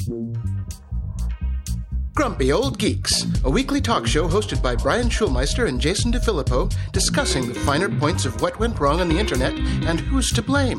Grumpy Old Geeks, a weekly talk show hosted by Brian Schulmeister and Jason DeFilippo, discussing the finer points of what went wrong on the internet and who's to blame.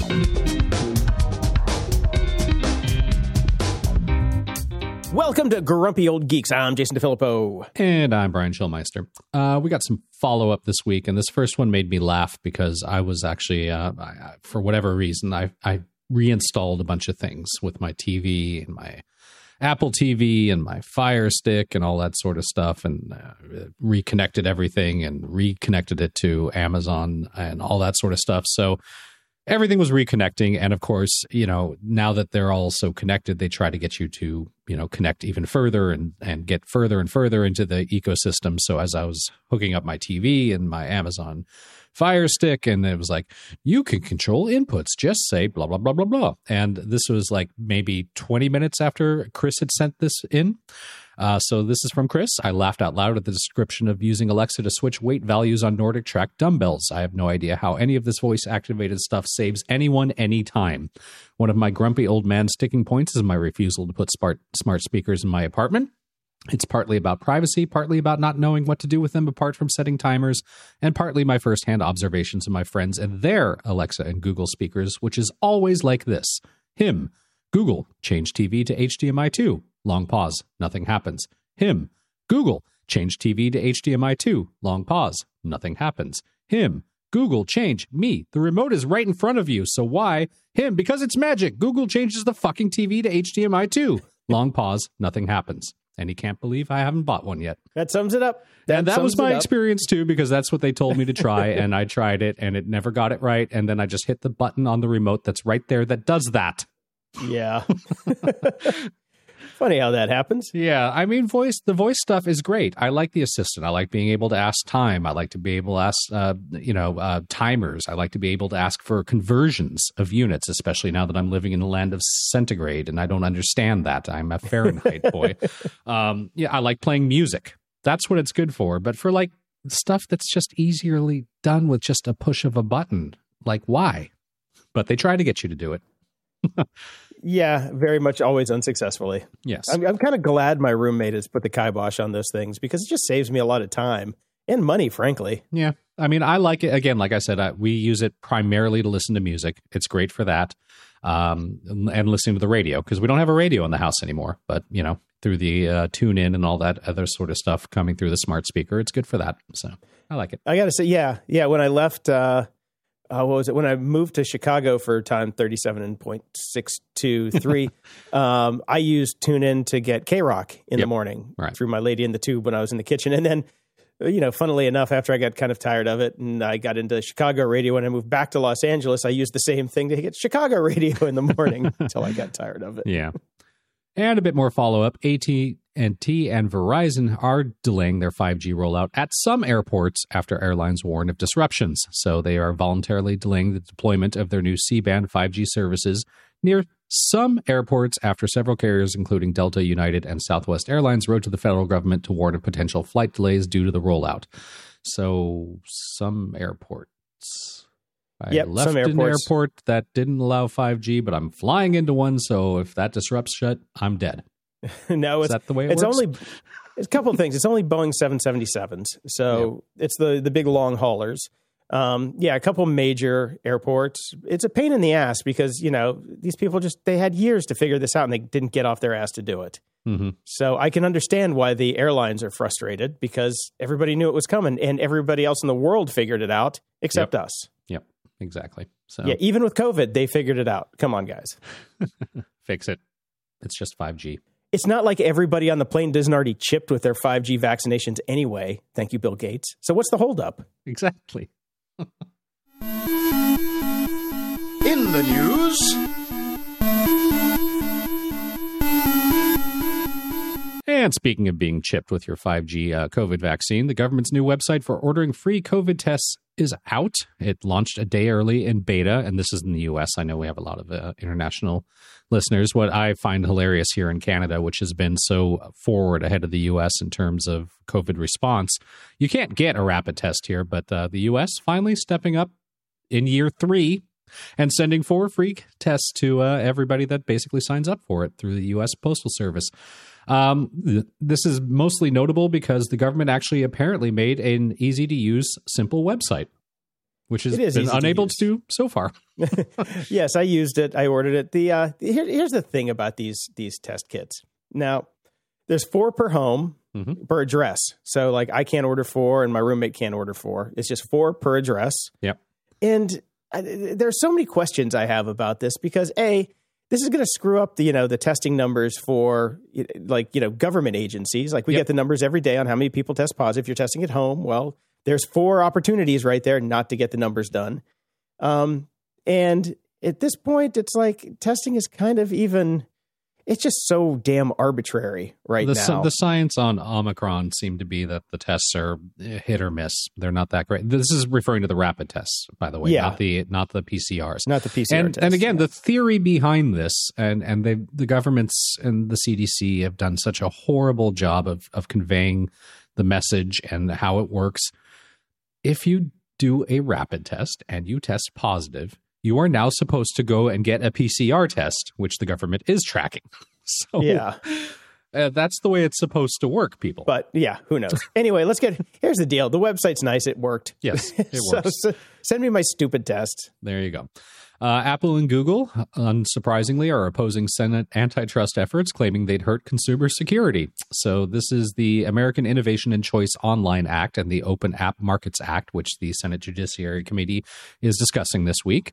Welcome to Grumpy Old Geeks. I'm Jason DeFilippo. And I'm Brian Schulmeister. We got some follow-up this week, and this first one made me laugh because I was actually, for whatever reason, I reinstalled a bunch of things with my TV and my Apple TV and my Fire Stick and all that sort of stuff, and reconnected everything and reconnected it to Amazon and all that sort of stuff. So everything was reconnecting. And of course, now that they're all so connected, they try to get you to, connect even further and get further and further into the ecosystem. So as I was hooking up my TV and my Amazon Fire Stick, and it was like, you can control inputs, just say blah, blah, blah, blah, blah. And this was like maybe 20 minutes after Chris had sent this in. So this is from Chris. I laughed out loud at the description of using Alexa to switch weight values on Nordic Track dumbbells. I have no idea how any of this voice-activated stuff saves anyone any time. One of my grumpy old man sticking points is my refusal to put smart speakers in my apartment. It's partly about privacy, partly about not knowing what to do with them apart from setting timers, and partly my firsthand observations of my friends and their Alexa and Google speakers, which is always like this. Him. Google, change TV to HDMI 2. Long pause. Nothing happens. Him. Google, change TV to HDMI 2. Long pause. Nothing happens. Him. Google, change. Me. The remote is right in front of you, so why? Him. Because it's magic. Google changes the fucking TV to HDMI 2. Long pause. Nothing happens. And he can't believe I haven't bought one yet. That sums it up. And that was my experience, too, because that's what they told me to try, and I tried it, and it never got it right, and then I just hit the button on the remote that's right there that does that. Yeah. Funny how that happens. Yeah, I mean, the voice stuff is great. I like the assistant. I like being able to ask time. I like to be able to ask, timers. I like to be able to ask for conversions of units, especially now that I'm living in the land of centigrade, and I don't understand that. I'm a Fahrenheit boy. I like playing music. That's what it's good for. But for, stuff that's just easily done with just a push of a button, why? But they try to get you to do it. Yeah, very much always unsuccessfully. Yes. I'm kind of glad my roommate has put the kibosh on those things because it just saves me a lot of time and money, frankly. Yeah. I mean, I like it. Again, like I said, we use it primarily to listen to music. It's great for that. And listening to the radio, because we don't have a radio in the house anymore. But, through the tune in and all that other sort of stuff coming through the smart speaker, it's good for that. So I like it. I got to say, yeah. When I left... what was it? When I moved to Chicago for time 37.623, I used TuneIn to get K-Rock in the morning through my Lady in the Tube when I was in the kitchen. And then, funnily enough, after I got kind of tired of it and I got into Chicago radio, when I moved back to Los Angeles, I used the same thing to get Chicago radio in the morning until I got tired of it. Yeah. And a bit more follow-up. AT&T and Verizon are delaying their 5G rollout at some airports after airlines warn of disruptions. So they are voluntarily delaying the deployment of their new C-band 5G services near some airports after several carriers, including Delta, United, and Southwest Airlines, wrote to the federal government to warn of potential flight delays due to the rollout. So some airports... I left an airport that didn't allow 5G, but I'm flying into one, so if that disrupts shut, I'm dead. No, is that the way it works? It's a couple of things. It's only Boeing 777s, so it's the big long haulers. A couple major airports. It's a pain in the ass because, these people they had years to figure this out and they didn't get off their ass to do it. Mm-hmm. So I can understand why the airlines are frustrated because everybody knew it was coming and everybody else in the world figured it out except us. Yep. Exactly. So yeah, even with COVID, they figured it out. Come on, guys. Fix it. It's just 5G. It's not like everybody on the plane isn't already chipped with their 5G vaccinations anyway. Thank you, Bill Gates. So what's the holdup? Exactly. In the news... And speaking of being chipped with your 5G COVID vaccine, the government's new website for ordering free COVID tests is out. It launched a day early in beta, and this is in the U.S. I know we have a lot of international listeners. What I find hilarious here in Canada, which has been so forward ahead of the U.S. in terms of COVID response, you can't get a rapid test here, but the U.S. finally stepping up in year 3 And sending 4 free tests to everybody that basically signs up for it through the U.S. Postal Service. This is mostly notable because the government actually apparently made an easy-to-use, simple website, which has been unable to do so far. Yes, I used it. I ordered it. Here's the thing about these test kits. Now, there's 4 per home, per address. So, like, I can't order 4 and my roommate can't order 4. It's just 4 per address. Yep. And there's so many questions I have about this because, A, this is going to screw up the testing numbers for government agencies. Like we get the numbers every day on how many people test positive. If you're testing at home, well, there's 4 opportunities right there not to get the numbers done. And at this point, it's like testing is kind of it's just so damn arbitrary now. The science on Omicron seemed to be that the tests are hit or miss. They're not that great. This is referring to the rapid tests, by the way, not the PCRs. Not the PCR tests. And again, the theory behind this, and the governments and the CDC have done such a horrible job of conveying the message and how it works. If you do a rapid test and you test positive, you are now supposed to go and get a PCR test, which the government is tracking. So that's the way it's supposed to work, people. But who knows? Anyway, here's the deal. The website's nice. It worked. Yes, it works. So send me my stupid test. There you go. Apple and Google, unsurprisingly, are opposing Senate antitrust efforts, claiming they'd hurt consumer security. So this is the American Innovation and Choice Online Act and the Open App Markets Act, which the Senate Judiciary Committee is discussing this week.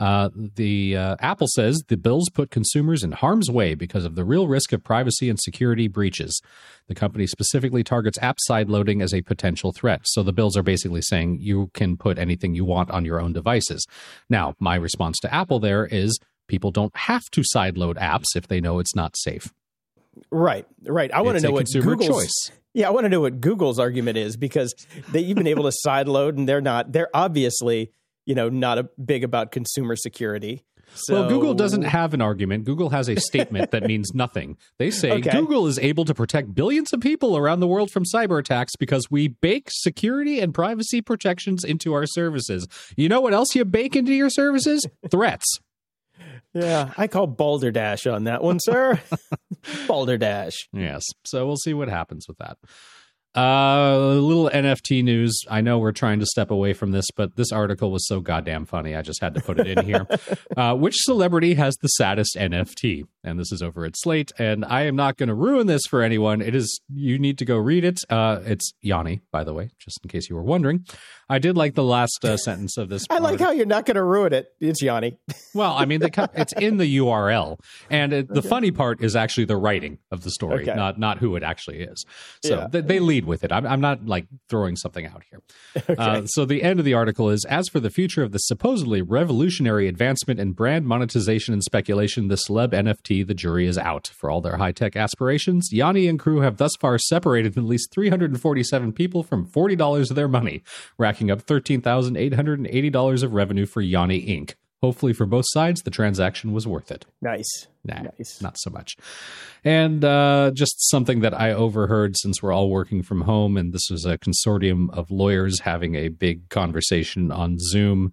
Apple says the bills put consumers in harm's way because of the real risk of privacy and security breaches. The company specifically targets app sideloading as a potential threat. So the bills are basically saying you can put anything you want on your own devices. Now, my response to Apple there is people don't have to sideload apps if they know it's not safe. Right. I want to know what Google's choice. Yeah, I want to know what Google's argument is because you've been able to sideload and they're obviously not big about consumer security. So, well, Google doesn't have an argument. Google has a statement that means nothing. They say Google is able to protect billions of people around the world from cyber attacks because we bake security and privacy protections into our services. You know what else you bake into your services? Threats. Yeah, I call Balderdash on that one, sir. Balderdash. Yes. So we'll see what happens with that. A little NFT news. I know we're trying to step away from this, but this article was so goddamn funny. I just had to put it in here. Which celebrity has the saddest NFT? And this is over at Slate. And I am not going to ruin this for anyone. You need to go read it. It's Yanni, by the way, just in case you were wondering. I did like the last sentence of this. I like how you're not going to ruin it. It's Yanni. Well, I mean, it's in the URL. And the funny part is actually the writing of the story, not who it actually is. So they lead with it. I'm not like throwing something out here. Okay. So the end of the article is, as for the future of the supposedly revolutionary advancement in brand monetization and speculation, the celeb NFT, the jury is out. For all their high-tech aspirations, Yanni and crew have thus far separated at least 347 people from $40 of their money, racking up $13,880 of revenue for Yanni Inc. Hopefully for both sides, the transaction was worth it. Nice. Nice. Not so much. And just something that I overheard since we're all working from home, and this was a consortium of lawyers having a big conversation on Zoom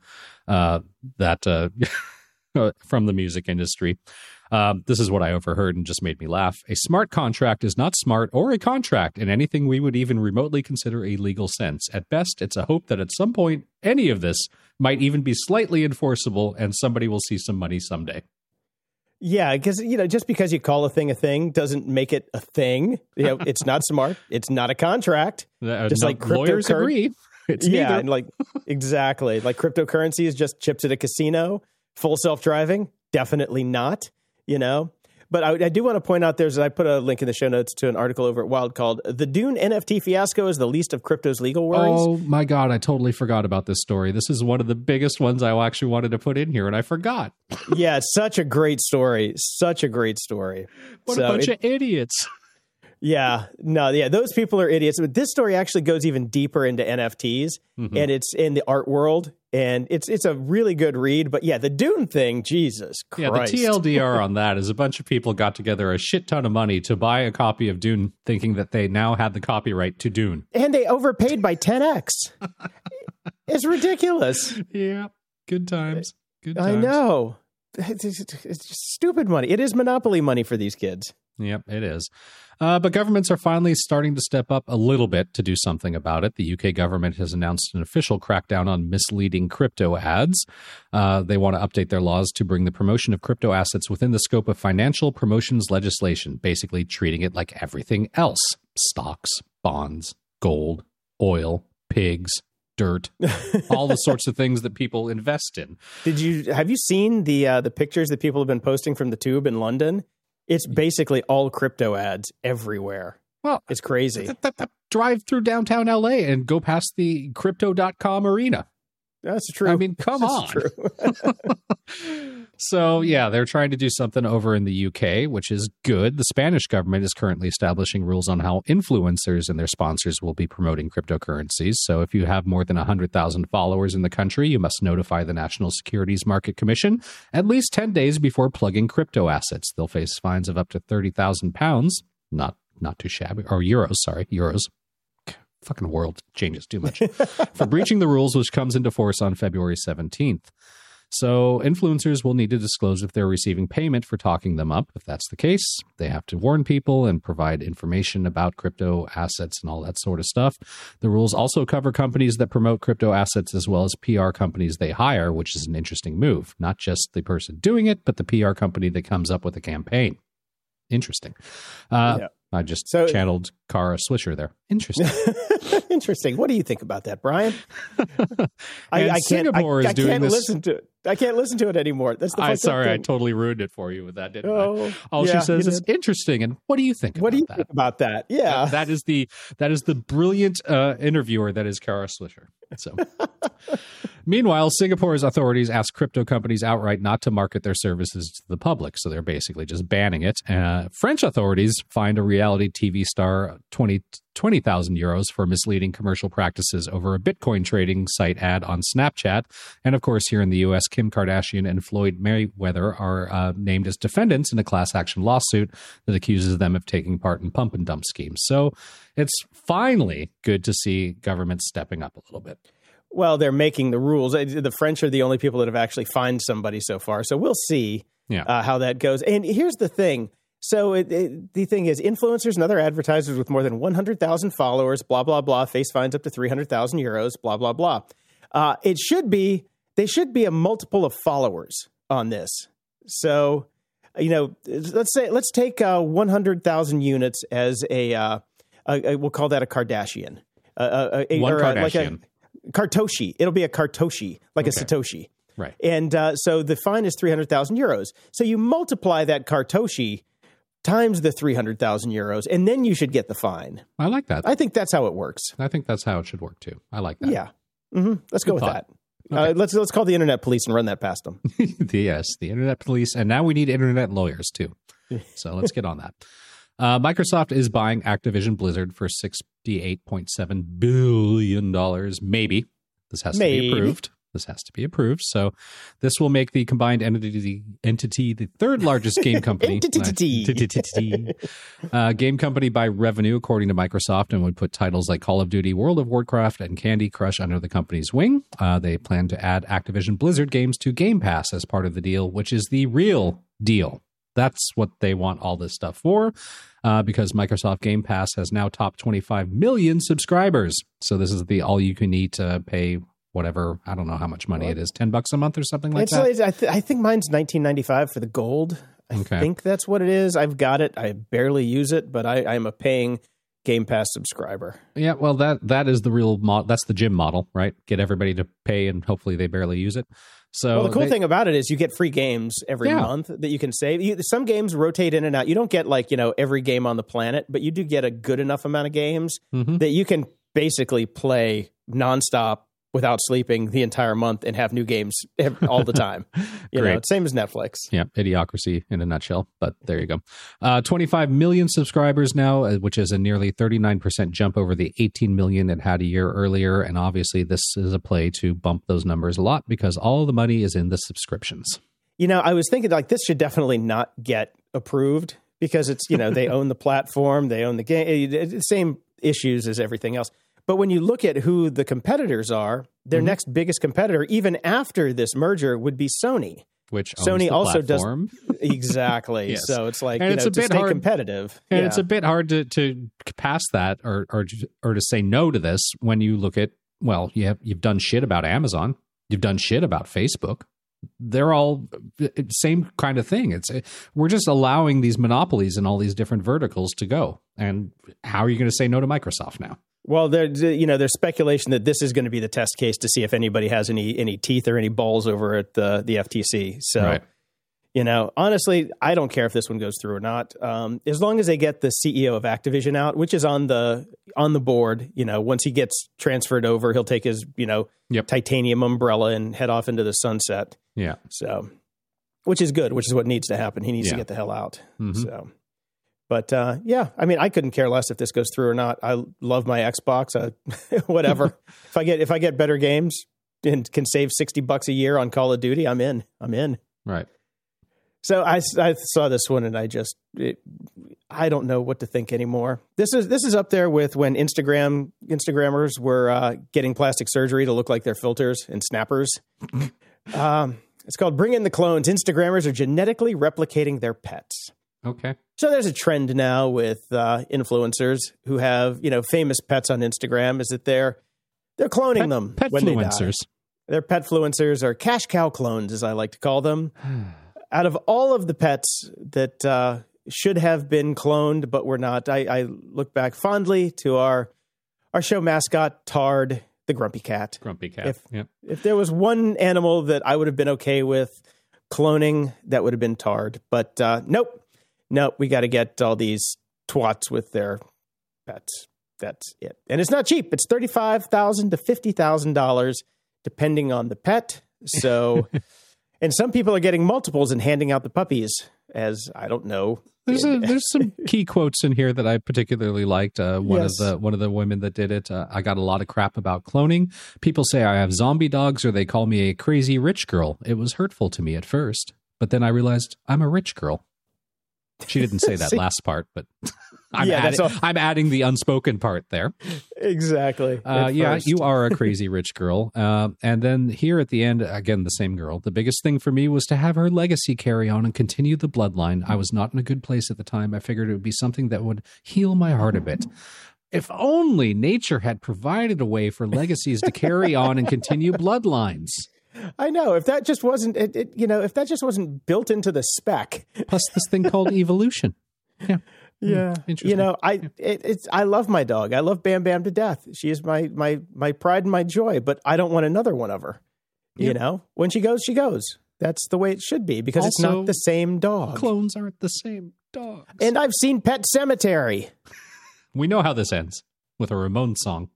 that from the music industry. This is what I overheard and just made me laugh. A smart contract is not smart or a contract in anything we would even remotely consider a legal sense. At best, it's a hope that at some point, any of this might even be slightly enforceable and somebody will see some money someday. Yeah, because, just because you call a thing doesn't make it a thing. It's not smart. It's not a contract. Just like lawyers agree. It's neither. And exactly. Like cryptocurrency is just chips at a casino. Full self-driving? Definitely not. But I do want to point out I put a link in the show notes to an article over at Wild called "The Dune NFT Fiasco is the Least of Crypto's Legal Worries." Oh my God, I totally forgot about this story. This is one of the biggest ones I actually wanted to put in here, and I forgot. Yeah, it's such a great story. Such a great story. What a bunch of idiots. Yeah, those people are idiots. But this story actually goes even deeper into NFTs, and it's in the art world, and it's a really good read. But yeah, the Dune thing, Jesus Christ. Yeah, the TLDR on that is a bunch of people got together a shit ton of money to buy a copy of Dune, thinking that they now had the copyright to Dune. And they overpaid by 10x. It's ridiculous. Yeah, good times. Good times. I know. It's just stupid money. It is monopoly money for these kids. Yep, it is. But governments are finally starting to step up a little bit to do something about it. The UK government has announced an official crackdown on misleading crypto ads. They want to update their laws to bring the promotion of crypto assets within the scope of financial promotions legislation, basically treating it like everything else. Stocks, bonds, gold, oil, pigs, dirt, all the sorts of things that people invest in. Have you seen the pictures that people have been posting from the Tube in London? It's basically all crypto ads everywhere. Well, it's crazy. Drive through downtown LA and go past the crypto.com arena. That's true. I mean, come on. True. So, yeah, they're trying to do something over in the UK, which is good. The Spanish government is currently establishing rules on how influencers and their sponsors will be promoting cryptocurrencies. So if you have more than 100,000 followers in the country, you must notify the National Securities Market Commission at least 10 days before plugging crypto assets. They'll face fines of up to £30,000, not too shabby, or euros. Fucking world changes too much. For breaching the rules, which comes into force on February 17th. So influencers will need to disclose if they're receiving payment for talking them up. If that's the case, they have to warn people and provide information about crypto assets and all that sort of stuff. The rules also cover companies that promote crypto assets as well as PR companies they hire, which is an interesting move. Not just the person doing it, but the PR company that comes up with a campaign. Interesting. I just channeled Kara Swisher there. Interesting. Interesting. What do you think about that, Brian? I can't listen to it. I can't listen to it anymore. That's the I totally ruined it for you with that, didn't I? All she says is interesting. And what do you think about that? What do you think about that? Yeah. That is the brilliant interviewer that is Kara Swisher. So meanwhile, Singapore's authorities asked crypto companies outright not to market their services to the public. So they're basically just banning it. French authorities fined a reality TV star 20,000 euros for misleading commercial practices over a Bitcoin trading site ad on Snapchat. And of course, here in the U.S., Kim Kardashian and Floyd Mayweather are named as defendants in a class action lawsuit that accuses them of taking part in pump and dump schemes. So it's finally good to see government stepping up a little bit. Well, they're making the rules. The French are the only people that have actually fined somebody so far. So we'll see how that goes. And here's the thing. So the thing is, influencers and other advertisers with more than 100,000 followers, blah, blah, blah, face fines up to 300,000 euros, blah, blah, blah. They should be a multiple of followers on this. So, let's take 100,000 units as we'll call that a Kardashian. Kardashian. Kartoshi. It'll be a Kartoshi, like a Satoshi. Right. And so the fine is 300,000 euros. So you multiply that Kartoshi times the 300,000 euros, and then you should get the fine. I like that. I think that's how it works. I think that's how it should work too. I like that. Yeah. Mm-hmm. Let's go with that. Okay. Let's call the internet police and run that past them. Yes, the internet police. And now we need internet lawyers too. So let's get on that. Microsoft is buying Activision Blizzard for $68.7 billion. Maybe. This has to be approved. So this will make the combined entity the third largest game company. Game company by revenue, according to Microsoft, and would put titles like Call of Duty, World of Warcraft, and Candy Crush under the company's wing. They plan to add Activision Blizzard games to Game Pass as part of the deal, which is the real deal. That's what they want all this stuff for, because Microsoft Game Pass has now topped 25 million subscribers. So this is the all-you-can-eat pay whatever. I don't know how much money it is, $10 a month or something like that. I think mine's $19.95 for the gold. I think that's what it is. I've got it. I barely use it, but I'm a paying Game Pass subscriber. Yeah, well, that is the real that's the gym model, right? Get everybody to pay, and hopefully they barely use it. So the cool thing about it is you get free games every month that you can save. Some games rotate in and out. You don't get every game on the planet, but you do get a good enough amount of games that you can basically play nonstop without sleeping the entire month and have new games all the time. It's same as Netflix. Yeah, idiocracy in a nutshell, but there you go. 25 million subscribers now, which is a nearly 39% jump over the 18 million it had a year earlier. And obviously this is a play to bump those numbers a lot because all the money is in the subscriptions. I was thinking this should definitely not get approved because it's, they own the platform, they own the game, same issues as everything else. But when you look at who the competitors are, their next biggest competitor, even after this merger, would be Sony. Which Sony also platform. Does exactly. Yes. So it's like, it's a bit stay hard, competitive. And it's a bit hard to pass that or to say no to this when you look at, well, you've done shit about Amazon, you've done shit about Facebook. They're all same kind of thing. We're just allowing these monopolies in all these different verticals to go. And how are you going to say no to Microsoft now? Well, there's speculation that this is going to be the test case to see if anybody has any teeth or any balls over at the FTC. So, right. Honestly, I don't care if this one goes through or not. As long as they get the CEO of Activision out, which is on the board, once he gets transferred over, he'll take his, titanium umbrella and head off into the sunset. Yeah. So, which is good, which is what needs to happen. He needs to get the hell out. Mm-hmm. So. But I couldn't care less if this goes through or not. I love my Xbox. Whatever. if I get better games and can save $60 a year on Call of Duty, I'm in. Right. So I saw this one and I don't know what to think anymore. This is up there with when Instagrammers were getting plastic surgery to look like their filters and snappers. It's called Bring in the Clones. Instagrammers are genetically replicating their pets. Okay. So there's a trend now with influencers who have, famous pets on Instagram is that they're cloning them when they die. They're petfluencers or cash cow clones, as I like to call them. Out of all of the pets that should have been cloned but were not, I look back fondly to our show mascot, Tard, the Grumpy Cat. Grumpy Cat, If there was one animal that I would have been okay with cloning, that would have been Tard. But nope. Nope, we got to get all these twats with their pets. That's it. And it's not cheap. It's $35,000 to $50,000, depending on the pet. So, and some people are getting multiples and handing out the puppies as, I don't know. There's some key quotes in here that I particularly liked. One of the women that did it, I got a lot of crap about cloning. People say I have zombie dogs or they call me a crazy rich girl. It was hurtful to me at first, but then I realized I'm a rich girl. She didn't say that last part, but I'm adding the unspoken part there. Exactly. You are a crazy rich girl. And then here at the end, again, the same girl. The biggest thing for me was to have her legacy carry on and continue the bloodline. I was not in a good place at the time. I figured it would be something that would heal my heart a bit. If only nature had provided a way for legacies to carry on and continue bloodlines. I know. If that just wasn't, if that just wasn't built into the spec. Plus this thing called evolution. Yeah. Yeah. Interesting. I love my dog. I love Bam Bam to death. She is my pride and my joy, but I don't want another one of her. Yep. When she goes, she goes. That's the way it should be because it's not the same dog. Clones aren't the same dogs. And I've seen Pet Sematary. We know how this ends with a Ramones song.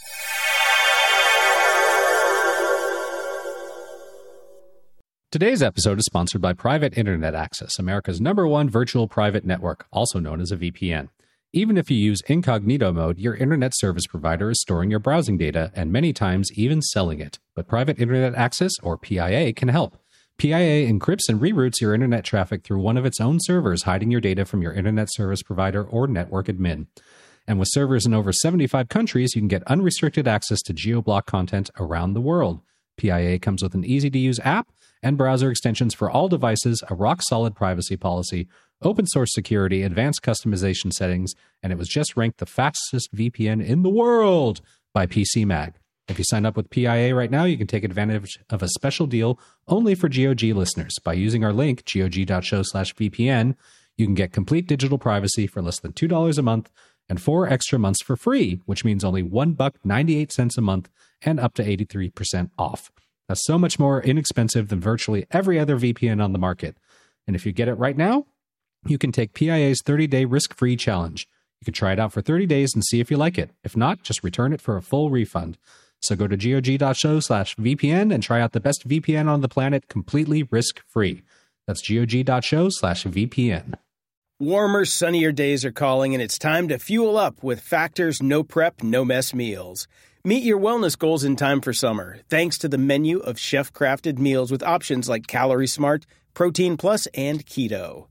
Today's episode is sponsored by Private Internet Access, America's #1 virtual private network, also known as a VPN. Even if you use incognito mode, your internet service provider is storing your browsing data and many times even selling it. But Private Internet Access, or PIA, can help. PIA encrypts and reroutes your internet traffic through one of its own servers, hiding your data from your internet service provider or network admin. And with servers in over 75 countries, you can get unrestricted access to geo-block content around the world. PIA comes with an easy-to-use app and browser extensions for all devices, a rock-solid privacy policy, open-source security, advanced customization settings, and it was just ranked the fastest VPN in the world by PCMag. If you sign up with PIA right now, you can take advantage of a special deal only for GOG listeners. By using our link, gog.show/VPN, you can get complete digital privacy for less than $2 a month and 4 extra months for free, which means only $1.98 a month and up to 83% off. That's so much more inexpensive than virtually every other VPN on the market. And if you get it right now, you can take PIA's 30-day risk-free challenge. You can try it out for 30 days and see if you like it. If not, just return it for a full refund. So go to gog.show/VPN and try out the best VPN on the planet completely risk-free. That's gog.show/VPN. Warmer, sunnier days are calling, and it's time to fuel up with Factor's no prep, no mess meals. Meet your wellness goals in time for summer, thanks to the menu of chef-crafted meals with options like Calorie Smart, Protein Plus, and Keto.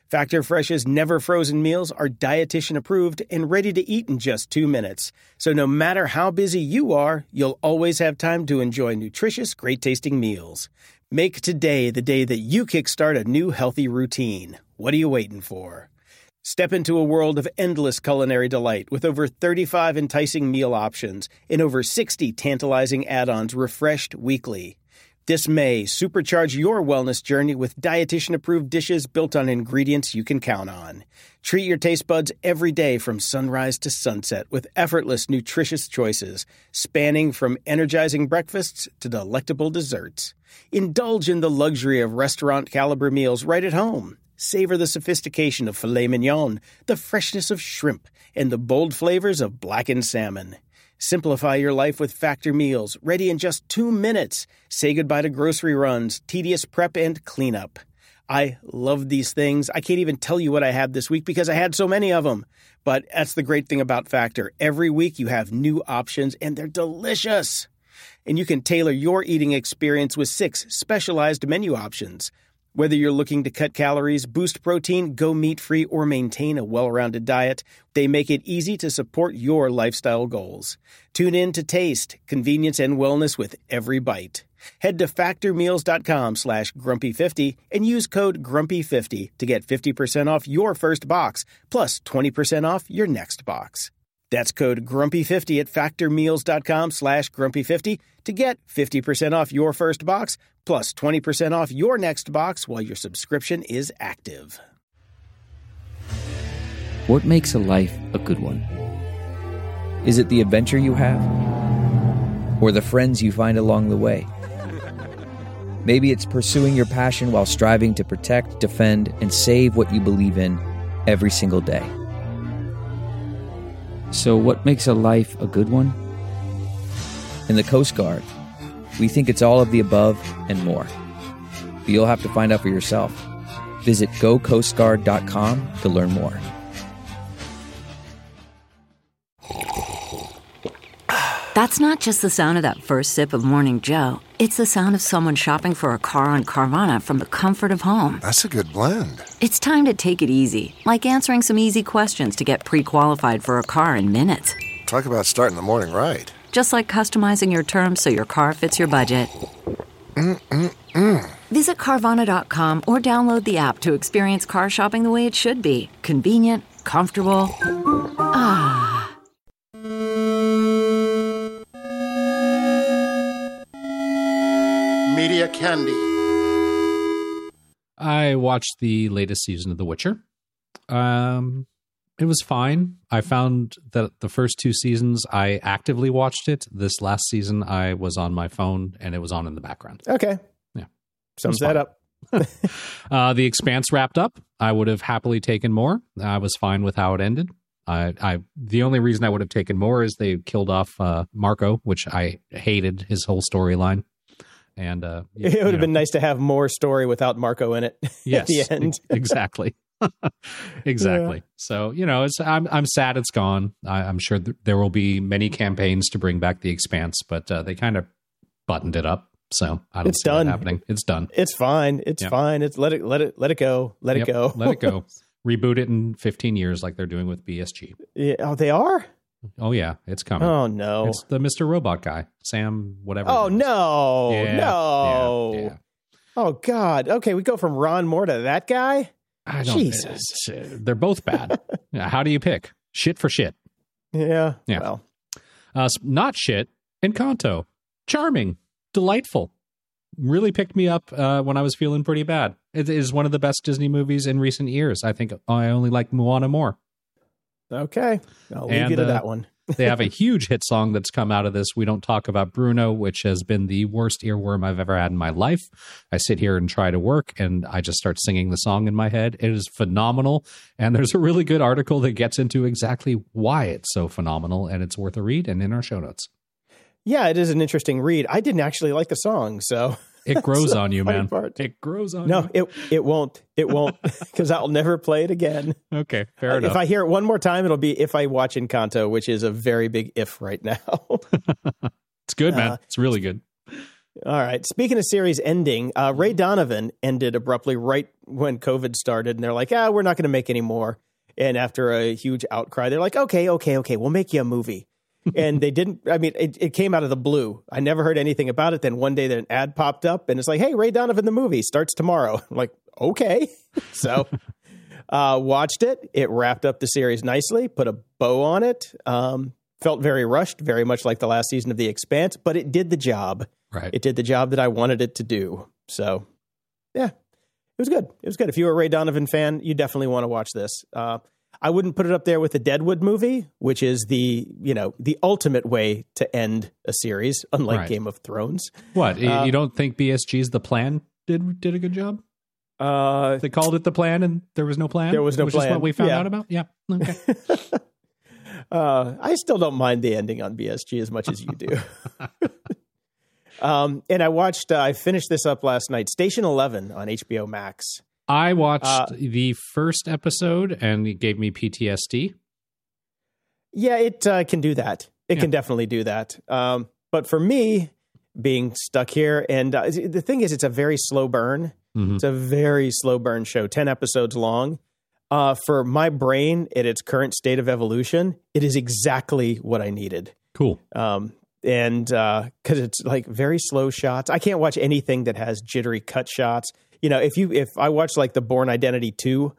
Factor Fresh's never frozen meals are dietitian approved and ready to eat in just 2 minutes. So no matter how busy you are, you'll always have time to enjoy nutritious, great-tasting meals. Make today the day that you kickstart a new healthy routine. What are you waiting for? Step into a world of endless culinary delight with over 35 enticing meal options and over 60 tantalizing add-ons refreshed weekly. This May, supercharge your wellness journey with dietitian-approved dishes built on ingredients you can count on. Treat your taste buds every day from sunrise to sunset with effortless, nutritious choices, spanning from energizing breakfasts to delectable desserts. Indulge in the luxury of restaurant-caliber meals right at home. Savor the sophistication of filet mignon, the freshness of shrimp, and the bold flavors of blackened salmon. Simplify your life with Factor meals, ready in just 2 minutes. Say goodbye to grocery runs, tedious prep, and cleanup. I love these things. I can't even tell you what I had this week because I had so many of them. But that's the great thing about Factor. Every week you have new options, and they're delicious. And you can tailor your eating experience with 6 specialized menu options. Whether you're looking to cut calories, boost protein, go meat-free, or maintain a well-rounded diet, they make it easy to support your lifestyle goals. Tune in to taste, convenience, and wellness with every bite. Head to factormeals.com/grumpy50 and use code grumpy50 to get 50% off your first box, plus 20% off your next box. That's code grumpy50 at factormeals.com/grumpy50 to get 50% off your first box, plus 20% off your next box while your subscription is active. What makes a life a good one? Is it the adventure you have? Or the friends you find along the way? Maybe it's pursuing your passion while striving to protect, defend, and save what you believe in every single day. So what makes a life a good one? In the Coast Guard, we think it's all of the above and more. But you'll have to find out for yourself. Visit gocoastguard.com to learn more. That's not just the sound of that first sip of Morning Joe. It's the sound of someone shopping for a car on Carvana from the comfort of home. That's a good blend. It's time to take it easy, like answering some easy questions to get pre-qualified for a car in minutes. Talk about starting the morning right. Just like customizing your terms so your car fits your budget. Visit Carvana.com or download the app to experience car shopping the way it should be. Convenient, comfortable. Ah. Media Candy. I watched the latest season of The Witcher. It was fine. I found that the first 2 seasons, I actively watched it. This last season, I was on my phone, and it was on in the background. Okay. Yeah. Sums that up. The Expanse wrapped up. I would have happily taken more. I was fine with how it ended. The only reason I would have taken more is they killed off Marco, which I hated his whole storyline. And it would have been nice to have more story without Marco in it. Yes, at the end. Exactly. Exactly. Yeah. So, I'm sad it's gone. I'm sure there will be many campaigns to bring back the Expanse, but they kind of buttoned it up. So I don't see that happening. It's done. It's fine. It's fine. It's let it go. Let it go. Let it go. Reboot it in 15 years like they're doing with BSG. Yeah. Oh, they are? Oh, yeah. It's coming. Oh, no. It's the Mr. Robot guy. Sam, whatever. Oh, no. Yeah, no. Yeah. Oh, God. Okay, we go from Ron Moore to that guy? Jesus. They're both bad. How do you pick? Shit for shit. Yeah. Well. Not shit. Encanto. Charming. Delightful. Really picked me up when I was feeling pretty bad. It is one of the best Disney movies in recent years. I think I only like Moana more. Okay. I'll leave you to that one. They have a huge hit song that's come out of this. We Don't Talk About Bruno, which has been the worst earworm I've ever had in my life. I sit here and try to work, and I just start singing the song in my head. It is phenomenal, and there's a really good article that gets into exactly why it's so phenomenal, and it's worth a read and in our show notes. Yeah, it is an interesting read. I didn't actually like the song, so... It grows on you, man. It grows on you. No, it won't. It won't, because I'll never play it again. Okay, fair enough. If I hear it one more time, it'll be if I watch Encanto, which is a very big if right now. It's good, man. It's really good. All right. Speaking of series ending, Ray Donovan ended abruptly right when COVID started, and they're like, we're not going to make any more. And after a huge outcry, they're like, okay, we'll make you a movie. And they didn't. I mean, it came out of the blue. I never heard anything about it. Then one day, an ad popped up, and it's like, hey, Ray Donovan, the movie starts tomorrow. I'm like, okay. So watched it. It wrapped up the series nicely, put a bow on it. Felt very rushed, very much like the last season of The Expanse, but it did the job. Right. It did the job that I wanted it to do. So, yeah, it was good. It was good. If you're a Ray Donovan fan, you definitely want to watch this. I wouldn't put it up there with the Deadwood movie, which is the ultimate way to end a series, unlike Game of Thrones. What? You don't think BSG's The Plan did a good job? They called it The Plan, and there was no plan. There was no plan. Which is what we found out about. Yeah. Okay. I still don't mind the ending on BSG as much as you do. And I finished this up last night, Station 11 on HBO Max. I watched the first episode, and it gave me PTSD. Yeah, it can do that. It can definitely do that. But for me, being stuck here, and the thing is, it's a very slow burn. Mm-hmm. It's a very slow burn show, 10 episodes long. For my brain, at its current state of evolution, it is exactly what I needed. Cool. And because it's like very slow shots. I can't watch anything that has jittery cut shots. You know, if I watch like the Bourne Identity 2,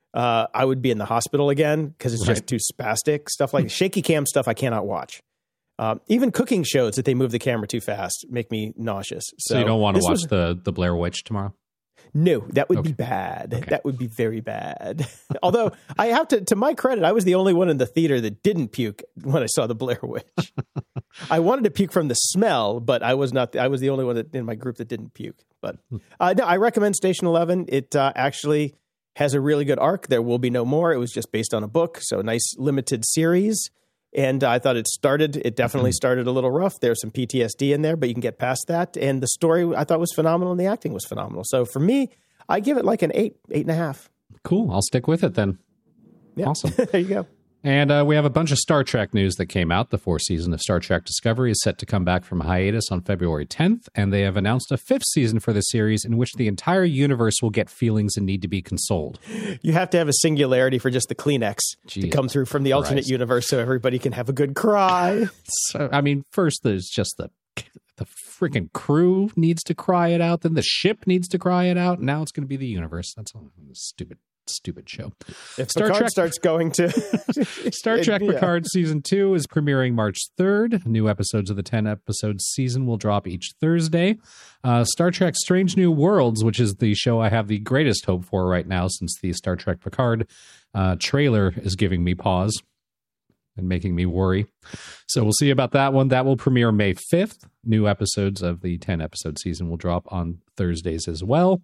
I would be in the hospital again because it's just too spastic. Stuff like shaky cam stuff I cannot watch. Even cooking shows that they move the camera too fast make me nauseous. So you don't want to watch the Blair Witch tomorrow? No, that would be bad. Okay. That would be very bad. Although I have to my credit, I was the only one in the theater that didn't puke when I saw the Blair Witch. I wanted to puke from the smell, but I was not. I was the only one in my group that didn't puke. But no, I recommend Station 11. It actually has a really good arc. There will be no more. It was just based on a book, so a nice limited series. And I thought it definitely started a little rough. There's some PTSD in there, but you can get past that. And the story I thought was phenomenal, and the acting was phenomenal. So for me, I give it like an 8.5. Cool. I'll stick with it then. Yeah. Awesome. There you go. And we have a bunch of Star Trek news that came out. The fourth season of Star Trek Discovery is set to come back from hiatus on February 10th, and they have announced a fifth season for the series in which the entire universe will get feelings and need to be consoled. You have to have a singularity for just the Kleenex to come through from the alternate universe so everybody can have a good cry. So, I mean, first there's just the freaking crew needs to cry it out, then the ship needs to cry it out, now it's going to be the universe. That's all. Stupid show. If Star Trek starts going to Star Trek Picard Season 2 is premiering March 3rd. New episodes of the 10-episode season will drop each Thursday. Star Trek Strange New Worlds, which is the show I have the greatest hope for right now since the Star Trek Picard trailer is giving me pause and making me worry. So we'll see about that one. That will premiere May 5th. New episodes of the 10-episode season will drop on Thursdays as well.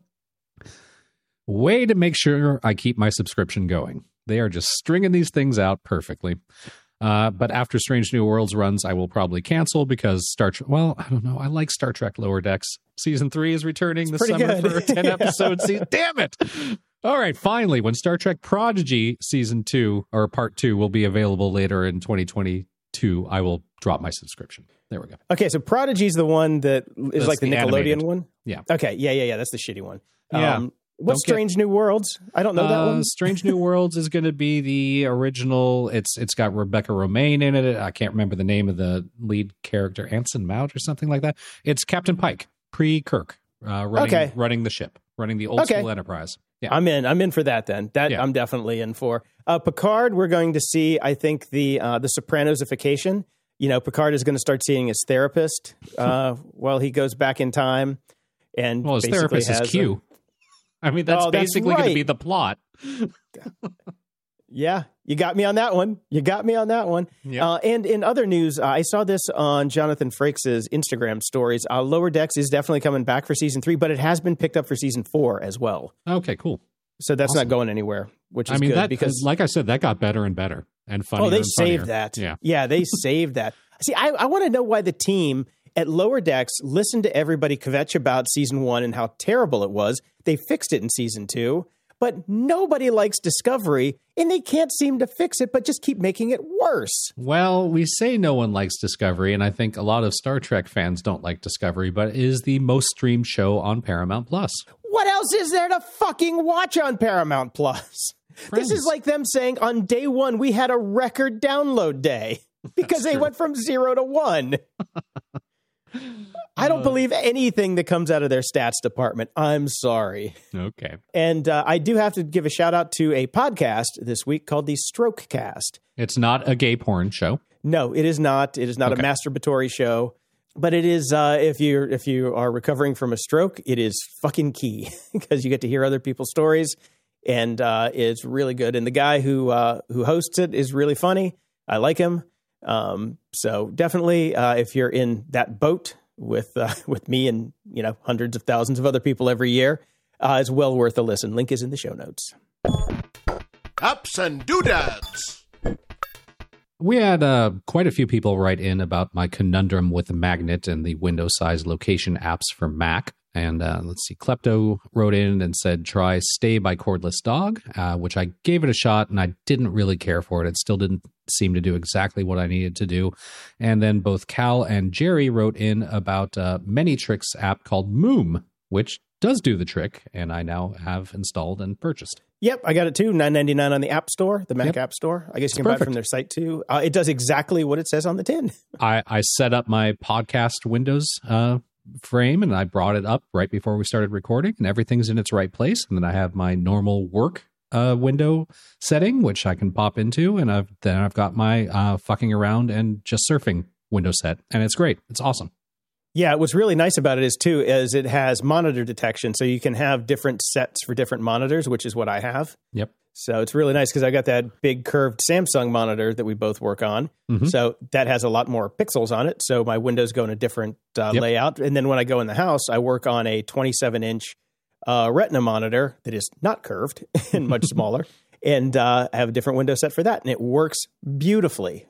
Way to make sure I keep my subscription going. They are just stringing these things out perfectly. But after Strange New Worlds runs, I will probably cancel because I don't know. I like Star Trek Lower Decks. Season 3 is returning this summer for a 10-episode season. Damn it! All right, finally, when Star Trek Prodigy Season 2 or Part 2 will be available later in 2022, I will drop my subscription. There we go. Okay, so Prodigy's the one that is that's like the Nickelodeon animated one? Yeah. Okay, yeah. That's the shitty one. Yeah. What's Strange New Worlds? I don't know that one. Strange New Worlds is going to be the original. It's got Rebecca Romijn in it. I can't remember the name of the lead character, Anson Mount or something like that. It's Captain Pike, pre-Kirk, running the ship, running the old school Enterprise. Yeah, I'm in for that then. I'm definitely in for. Picard, we're going to see, I think, the Sopranos-ification. You know, Picard is going to start seeing his therapist while he goes back in time. And his therapist is Q. I mean, that's basically going to be the plot. Yeah, you got me on that one. Yep. And in other news, I saw this on Jonathan Frakes' Instagram stories. Lower Decks is definitely coming back for Season 3, but it has been picked up for Season 4 as well. Okay, cool. So that's not going anywhere, which is good. Because, like I said, that got better and better and funnier. Oh, they saved that. Yeah, they saved that. See, I want to know why the team at Lower Decks listened to everybody kvetch about Season 1 and how terrible it was. They fixed it in Season 2. but nobody likes Discovery, and they can't seem to fix it, but just keep making it worse. Well, we say no one likes Discovery, and I think a lot of Star Trek fans don't like Discovery, but it is the most streamed show on Paramount Plus. What else is there to fucking watch on Paramount Plus? Friends. This is like them saying on day one, we had a record download day because they went from 0 to 1. I don't believe anything that comes out of their stats department. I'm sorry. Okay. And I do have to give a shout out to a podcast this week called the Stroke Cast. It's not a gay porn show. No, it is not. It is not a masturbatory show. But it is, if you are recovering from a stroke, it is fucking key because you get to hear other people's stories, and it's really good. And the guy who hosts it is really funny. I like him. So definitely, if you're in that boat with me and hundreds of thousands of other people every year, it's well worth a listen. Link is in the show notes. Ups and doodads. We had quite a few people write in about my conundrum with Magnet and the window-sized location apps for Mac. And let's see, Klepto wrote in and said, try Stay by Cordless Dog, which I gave it a shot, and I didn't really care for it. It still didn't seem to do exactly what I needed to do. And then both Cal and Jerry wrote in about a Manytrix app called Moom, which does do the trick, and I now have installed and purchased. Yep, I got it too. $9.99 on the App Store, the Mac App Store. I guess you can buy it from their site too. It does exactly what it says on the tin. I set up my podcast Windows frame, and I brought it up right before we started recording, and everything's in its right place. And then I have my normal work window setting, which I can pop into, and I've got my fucking around and just surfing window set, and it's great. It's awesome. Yeah, what's really nice about it is it has monitor detection, so you can have different sets for different monitors, which is what I have. Yep. So it's really nice because I got that big curved Samsung monitor that we both work on. Mm-hmm. So that has a lot more pixels on it. So my windows go in a different layout. And then when I go in the house, I work on a 27-inch Retina monitor that is not curved and much smaller. And I have a different window set for that. And it works beautifully.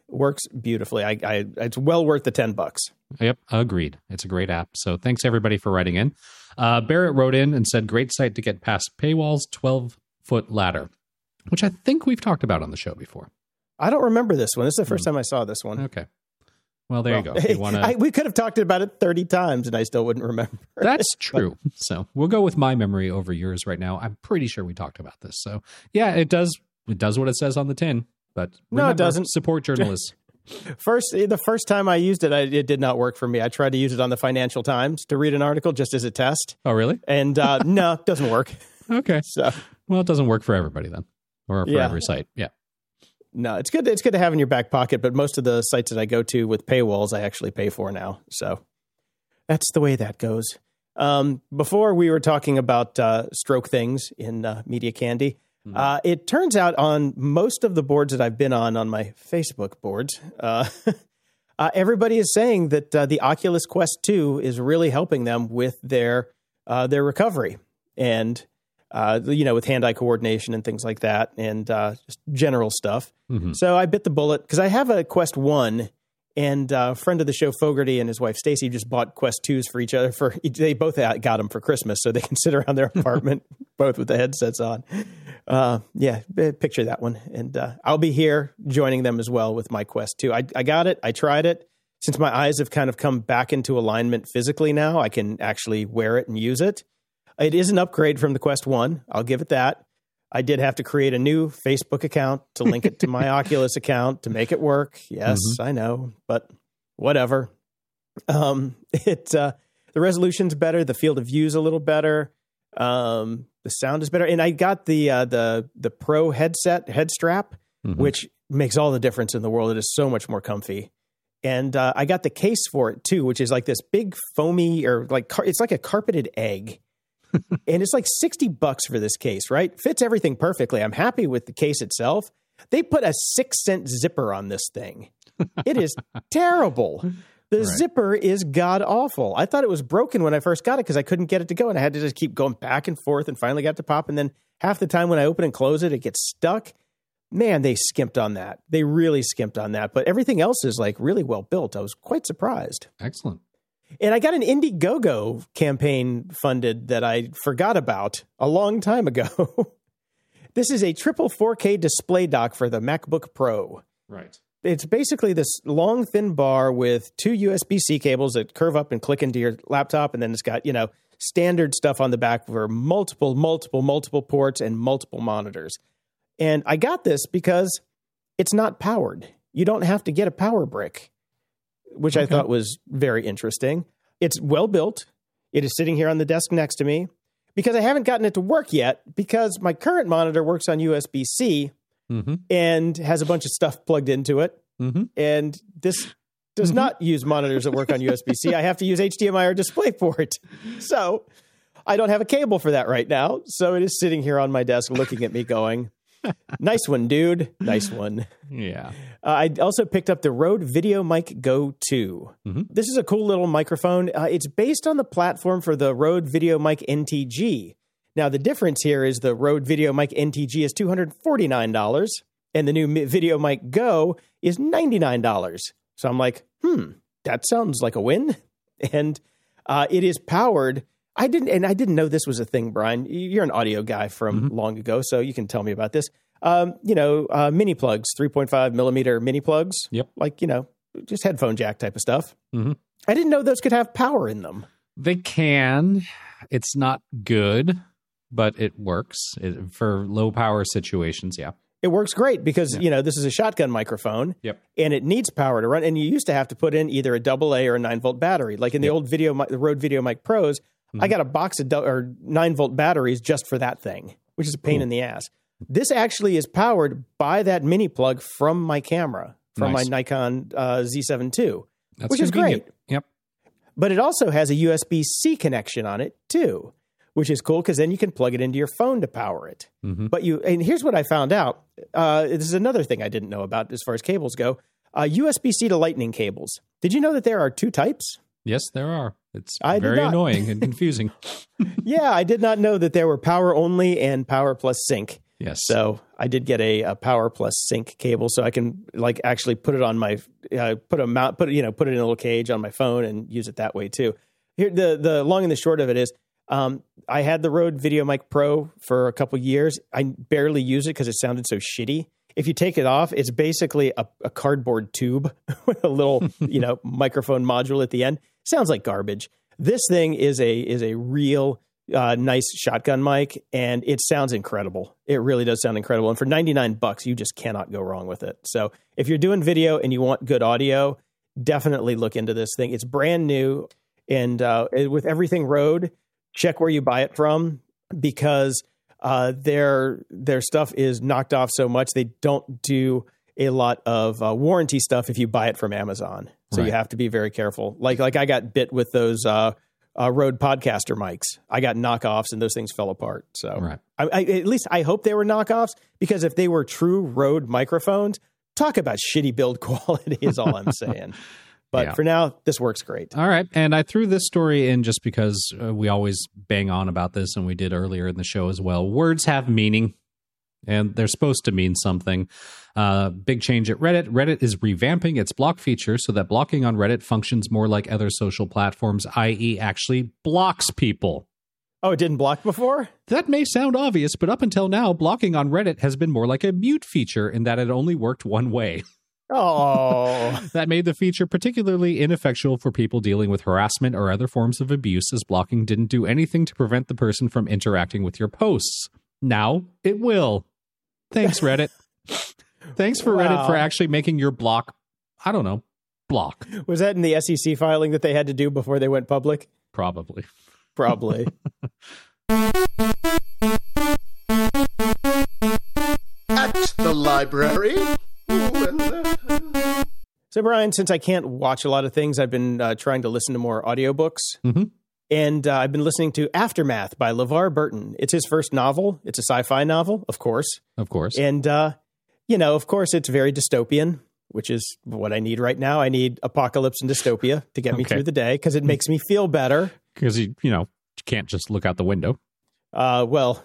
It's well worth the $10. Yep, agreed. It's a great app. So thanks, everybody, for writing in. Barrett wrote in and said, great site to get past paywalls, 12-foot ladder, which I think we've talked about on the show before. I don't remember this one. This is the first time I saw this one. Okay. Well, there you go. We could have talked about it 30 times and I still wouldn't remember. That's true. So we'll go with my memory over yours right now. I'm pretty sure we talked about this. So yeah, it does what it says on the tin, but remember, no, it doesn't. Support journalists. The first time I used it, it did not work for me. I tried to use it on the Financial Times to read an article just as a test. Oh, really? And no, it doesn't work. Okay. So, well, it doesn't work for everybody then, or for every site. Yeah. No, it's good. It's good to have in your back pocket, but most of the sites that I go to with paywalls, I actually pay for now. So that's the way that goes. Before we were talking about stroke things in Media Candy, it turns out on most of the boards that I've been on my Facebook boards, everybody is saying that the Oculus Quest 2 is really helping them with their recovery and with hand-eye coordination and things like that, and just general stuff. Mm-hmm. So I bit the bullet because I have a Quest 1, and a friend of the show, Fogarty, and his wife, Stacy, just bought Quest 2s for each other. They both got them for Christmas, so they can sit around their apartment, both with the headsets on. Picture that one. And I'll be here joining them as well with my Quest 2. I got it. I tried it. Since my eyes have kind of come back into alignment physically now, I can actually wear it and use it. It is an upgrade from the Quest 1. I'll give it that. I did have to create a new Facebook account to link it to my Oculus account to make it work. Yes, I know, but whatever. The resolution's better. The field of view is a little better. The sound is better. And I got the Pro head strap, which makes all the difference in the world. It is so much more comfy. And I got the case for it too, which is like this big foamy it's like a carpeted egg. And it's like $60 for this case, right? Fits everything perfectly. I'm happy with the case itself. They put a 6-cent zipper on this thing. It is terrible. The zipper is god awful. I thought it was broken when I first got it because I couldn't get it to go, and I had to just keep going back and forth, and finally got to pop. And then half the time when I open and close it, it gets stuck. Man, they skimped on that. They really skimped on that. But everything else is like really well built. I was quite surprised. Excellent. And I got an Indiegogo campaign funded that I forgot about a long time ago. This is a triple 4K display dock for the MacBook Pro. Right. It's basically this long, thin bar with 2 USB-C cables that curve up and click into your laptop. And then it's got, standard stuff on the back for multiple ports and multiple monitors. And I got this because it's not powered. You don't have to get a power brick, which I thought was very interesting. It's well built. It is sitting here on the desk next to me because I haven't gotten it to work yet because my current monitor works on USB-C and has a bunch of stuff plugged into it. And this does not use monitors that work on USB-C. I have to use HDMI or DisplayPort. So I don't have a cable for that right now. So it is sitting here on my desk looking at me going, nice one, dude. Nice one. Yeah. I also picked up the Rode VideoMic Go 2. This is a cool little microphone. It's based on the platform for the Rode VideoMic NTG. Now, the difference here is the Rode VideoMic NTG is $249, and the new VideoMic Go is $99. So I'm like, that sounds like a win. And it is powered. I didn't know this was a thing, Brian. You're an audio guy from long ago, so you can tell me about this. Mini plugs, 3.5 millimeter mini plugs. Yep. Like, just headphone jack type of stuff. I didn't know those could have power in them. They can. It's not good, but it works for low power situations. Yeah. It works great because, this is a shotgun microphone. Yep. And it needs power to run. And you used to have to put in either a AA or a 9-volt battery. Like in the old the Rode VideoMic Pros, I got a box of 9-volt batteries just for that thing, which is a pain in the ass. This actually is powered by that mini plug from my camera, from my Nikon Z7 II, which is great. Yep. But it also has a USB-C connection on it, too, which is cool because then you can plug it into your phone to power it. But and here's what I found out. This is another thing I didn't know about as far as cables go. USB-C to Lightning cables. Did you know that there are 2 types? Yes, there are. It's very annoying and confusing. Yeah, I did not know that there were power only and power plus sync. Yes. So I did get a power plus sync cable, so I can actually put it on my put it in a little cage on my phone and use it that way too. Here, the long and the short of it is, I had the Rode VideoMic Pro for a couple years. I barely use it because it sounded so shitty. If you take it off, it's basically a cardboard tube with a little microphone module at the end. Sounds like garbage. This thing is a real nice shotgun mic, and it sounds incredible. It really does sound incredible. And for $99, you just cannot go wrong with it. So if you're doing video and you want good audio, definitely look into this thing. It's brand new, and with everything Rode, check where you buy it from because their stuff is knocked off so much. They don't do a lot of warranty stuff if you buy it from Amazon. So you have to be very careful. Like I got bit with those Rode Podcaster mics. I got knockoffs and those things fell apart. So at least I hope they were knockoffs, because if they were true Rode microphones, talk about shitty build quality is all I'm saying. But for now, this works great. All right. And I threw this story in just because we always bang on about this, and we did earlier in the show as well. Words have meaning, and they're supposed to mean something. Big change at Reddit. Reddit is revamping its block feature so that blocking on Reddit functions more like other social platforms, i.e. actually blocks people. Oh, it didn't block before? That may sound obvious, but up until now, blocking on Reddit has been more like a mute feature in that it only worked one way. Oh. That made the feature particularly ineffectual for people dealing with harassment or other forms of abuse, as blocking didn't do anything to prevent the person from interacting with your posts. Now it will. Thanks, Reddit. Thanks for Reddit for actually making your block, I don't know, block. Was that in the SEC filing that they had to do before they went public? Probably. At the library. So, Brian, since I can't watch a lot of things, I've been trying to listen to more audiobooks. And I've been listening to Aftermath by LeVar Burton. It's his first novel. It's a sci-fi novel, of course. And, of course, it's very dystopian, which is what I need right now. I need apocalypse and dystopia to get me through the day because it makes me feel better. Because, you can't just look out the window. Well,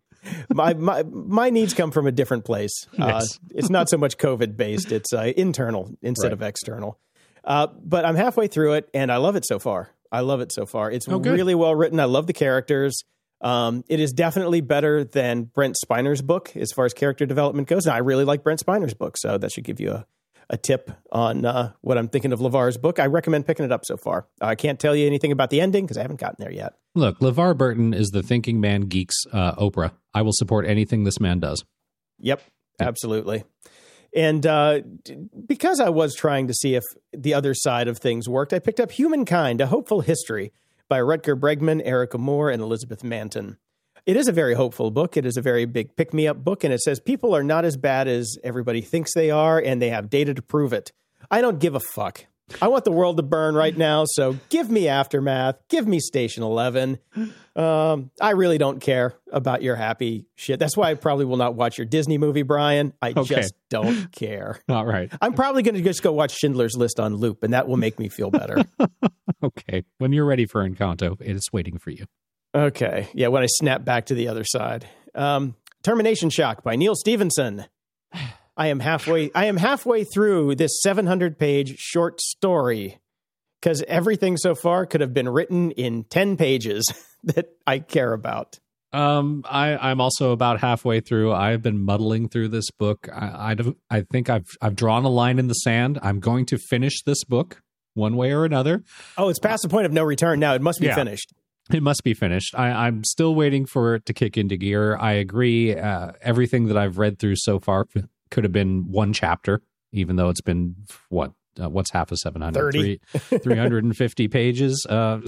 my needs come from a different place. Yes. It's not so much COVID-based. It's internal instead of external. But I'm halfway through it, and I love it so far. It's really well written. I love the characters. It is definitely better than Brent Spiner's book as far as character development goes. And I really like Brent Spiner's book, so that should give you a tip on what I'm thinking of LeVar's book. I recommend picking it up so far. I can't tell you anything about the ending because I haven't gotten there yet. Look, LeVar Burton is the thinking man geek's Oprah. I will support anything this man does. Yep, absolutely. And because I was trying to see if the other side of things worked, I picked up Humankind, A Hopeful History by Rutger Bregman, Erica Moore, and Elizabeth Manton. It is a very hopeful book. It is a very big pick-me-up book, and it says people are not as bad as everybody thinks they are, and they have data to prove it. I don't give a fuck. I want the world to burn right now, so give me Aftermath. Give me Station 11. I really don't care about your happy shit. That's why I probably will not watch your Disney movie, Brian. I just don't care. All right. I'm probably going to just go watch Schindler's List on loop, and that will make me feel better. Okay. When you're ready for Encanto, it is waiting for you. Okay. Yeah, when I snap back to the other side. Termination Shock by Neil Stephenson. I am halfway through this 700-page short story because everything so far could have been written in 10 pages that I care about. I'm also about halfway through. I've been muddling through this book. I think I've drawn a line in the sand. I'm going to finish this book one way or another. Oh, it's past the point of no return now. It must be finished. It must be finished. I'm still waiting for it to kick into gear. I agree. Everything that I've read through so far could have been one chapter, even though it's been what's half of 700? 350 pages. So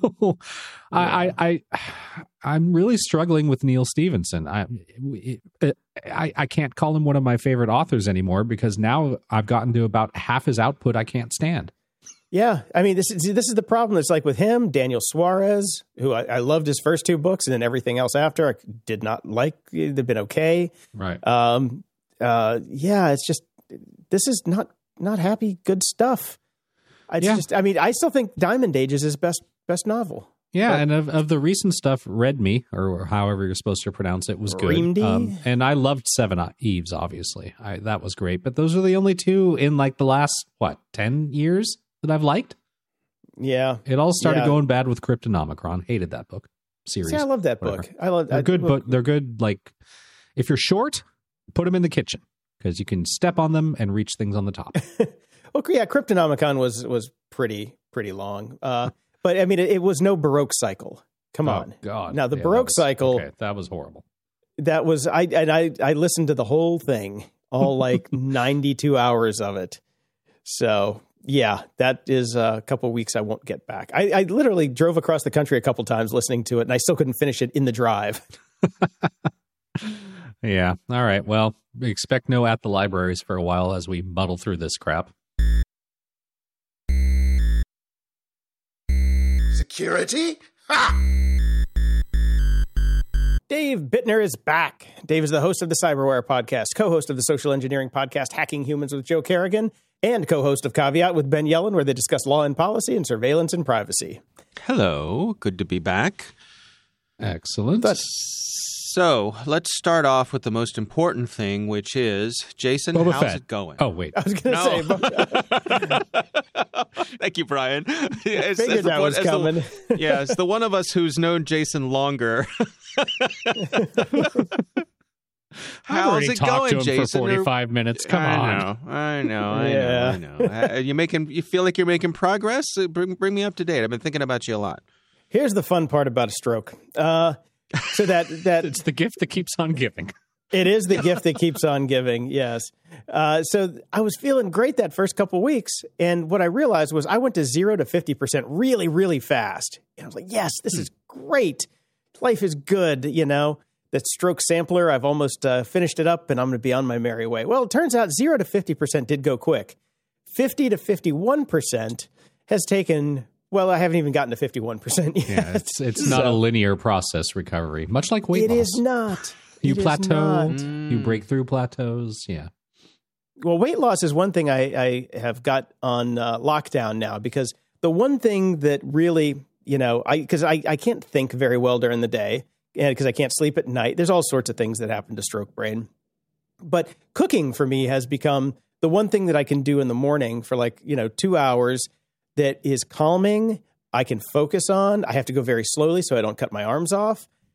I'm really struggling with Neil Stephenson. I can't call him one of my favorite authors anymore because now I've gotten to about half his output I can't stand. Yeah, I mean, this is the problem. It's like with him, Daniel Suarez, who I loved his first two books, and then everything else after I did not like. They've been okay. Right. Yeah, it's just this is not happy good stuff. I still think Diamond Age is his best novel. Yeah, and of the recent stuff, Read Me, or however you're supposed to pronounce it, was good. And I loved Seven Eves, obviously. That was great. But those are the only two in like the last, 10 years that I've liked? Yeah. It all started going bad with Cryptonomicron. Hated that book series. See, I love that book. They're good, but they're good. Like, if you're short, put them in the kitchen because you can step on them and reach things on the top. Well, yeah, Cryptonomicon was pretty long. But I mean, it was no Baroque cycle. Come on. Oh, God. Now the Baroque cycle. Okay, that was horrible. That was I listened to the whole thing, all like 92 hours of it. So yeah, that is a couple of weeks I won't get back. I literally drove across the country a couple times listening to it, and I still couldn't finish it in the drive. Yeah. All right. Well, expect no at the libraries for a while as we muddle through this crap. Security? Ha! Dave Bittner is back. Dave is the host of the Cyberware podcast, co-host of the social engineering podcast Hacking Humans with Joe Kerrigan, and co-host of Caveat with Ben Yellen, where they discuss law and policy and surveillance and privacy. Hello. Good to be back. Excellent. So let's start off with the most important thing, which is, Jason, Boba how's Fett. it going? Oh, wait. I was going to say... Thank you, Brian. Figured that was coming. It's the one of us who's known Jason longer. How's it going, Jason? For 45 minutes. Come on. I know. You feel like you're making progress? Bring me up to date. I've been thinking about you a lot. Here's the fun part about a stroke. So that it's the gift that keeps on giving. It is the gift that keeps on giving. Yes. So I was feeling great that first couple of weeks. And what I realized was I went to 0 to 50% really, really fast. And I was like, yes, this is great. Life is good. You know, that stroke sampler, I've almost finished it up and I'm going to be on my merry way. Well, it turns out 0 to 50% did go quick. 50 to 51% has taken... Well, I haven't even gotten to 51% yet. Yeah, it's not a linear process recovery, much like weight loss. It is not. You plateau, you break through plateaus, yeah. Well, weight loss is one thing I have got on lockdown now, because the one thing that really, because I can't think very well during the day, and because I can't sleep at night. There's all sorts of things that happen to stroke brain. But cooking for me has become the one thing that I can do in the morning for 2 hours that is calming, I can focus on. I have to go very slowly so I don't cut my arms off.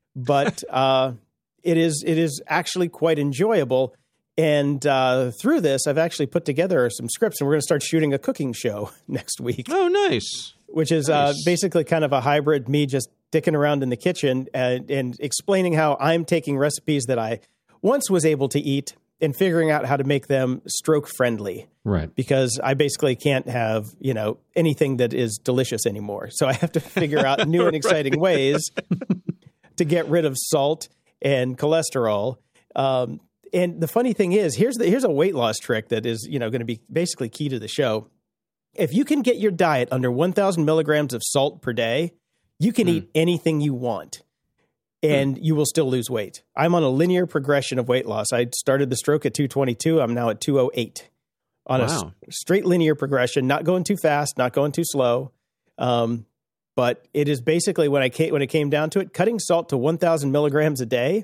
but it is actually quite enjoyable. And through this, I've actually put together some scripts, and we're going to start shooting a cooking show next week. Oh, nice. Which is basically kind of a hybrid, me just dicking around in the kitchen and explaining how I'm taking recipes that I once was able to eat and figuring out how to make them stroke friendly. Right. Because I basically can't have, anything that is delicious anymore. So I have to figure out new and exciting ways to get rid of salt and cholesterol. And the funny thing is, here's a weight loss trick that is, going to be basically key to the show. If you can get your diet under 1,000 milligrams of salt per day, you can eat anything you want, and you will still lose weight. I'm on a linear progression of weight loss. I started the stroke at 222. I'm now at 208 on a straight linear progression, not going too fast, not going too slow. But it is basically, when it came down to it, cutting salt to 1,000 milligrams a day.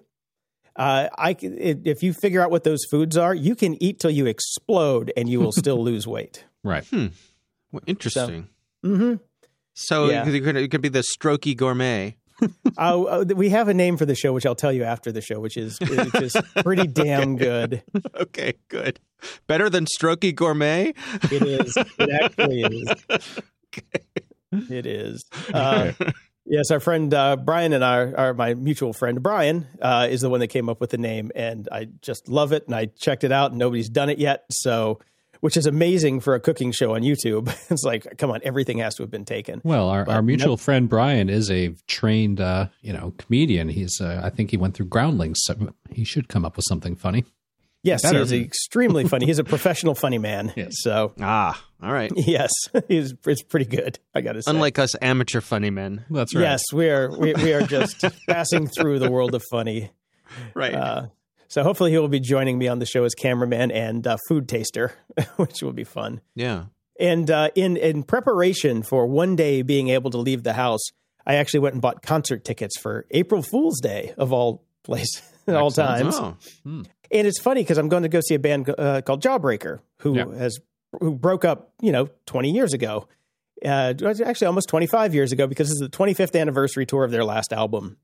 If you figure out what those foods are, you can eat till you explode and you will still lose weight. Right. Well, interesting. So it could be the strokey gourmet. We have a name for the show, which I'll tell you after the show, which is just pretty damn good. Okay, good. Better than strokey gourmet? It is. It actually is. Okay. It is. Yes, our friend Brian and my mutual friend Brian is the one that came up with the name, and I just love it. And I checked it out, and nobody's done it yet, which is amazing for a cooking show on YouTube. It's like, come on, everything has to have been taken. Well, our mutual friend Brian is a trained, comedian. He's, I think he went through Groundlings, so he should come up with something funny. Yes, he is extremely funny. He's a professional funny man. Yes. So, all right. Yes, it's pretty good, I got to say. Unlike us amateur funny men. That's right. Yes, we are just passing through the world of funny. Right. So hopefully he will be joining me on the show as cameraman and food taster, which will be fun. Yeah. And in preparation for one day being able to leave the house, I actually went and bought concert tickets for April Fool's Day of all places, all times. Oh. And it's funny because I'm going to go see a band called Jawbreaker, who broke up, 20 years ago. Actually, almost 25 years ago, because this is the 25th anniversary tour of their last album.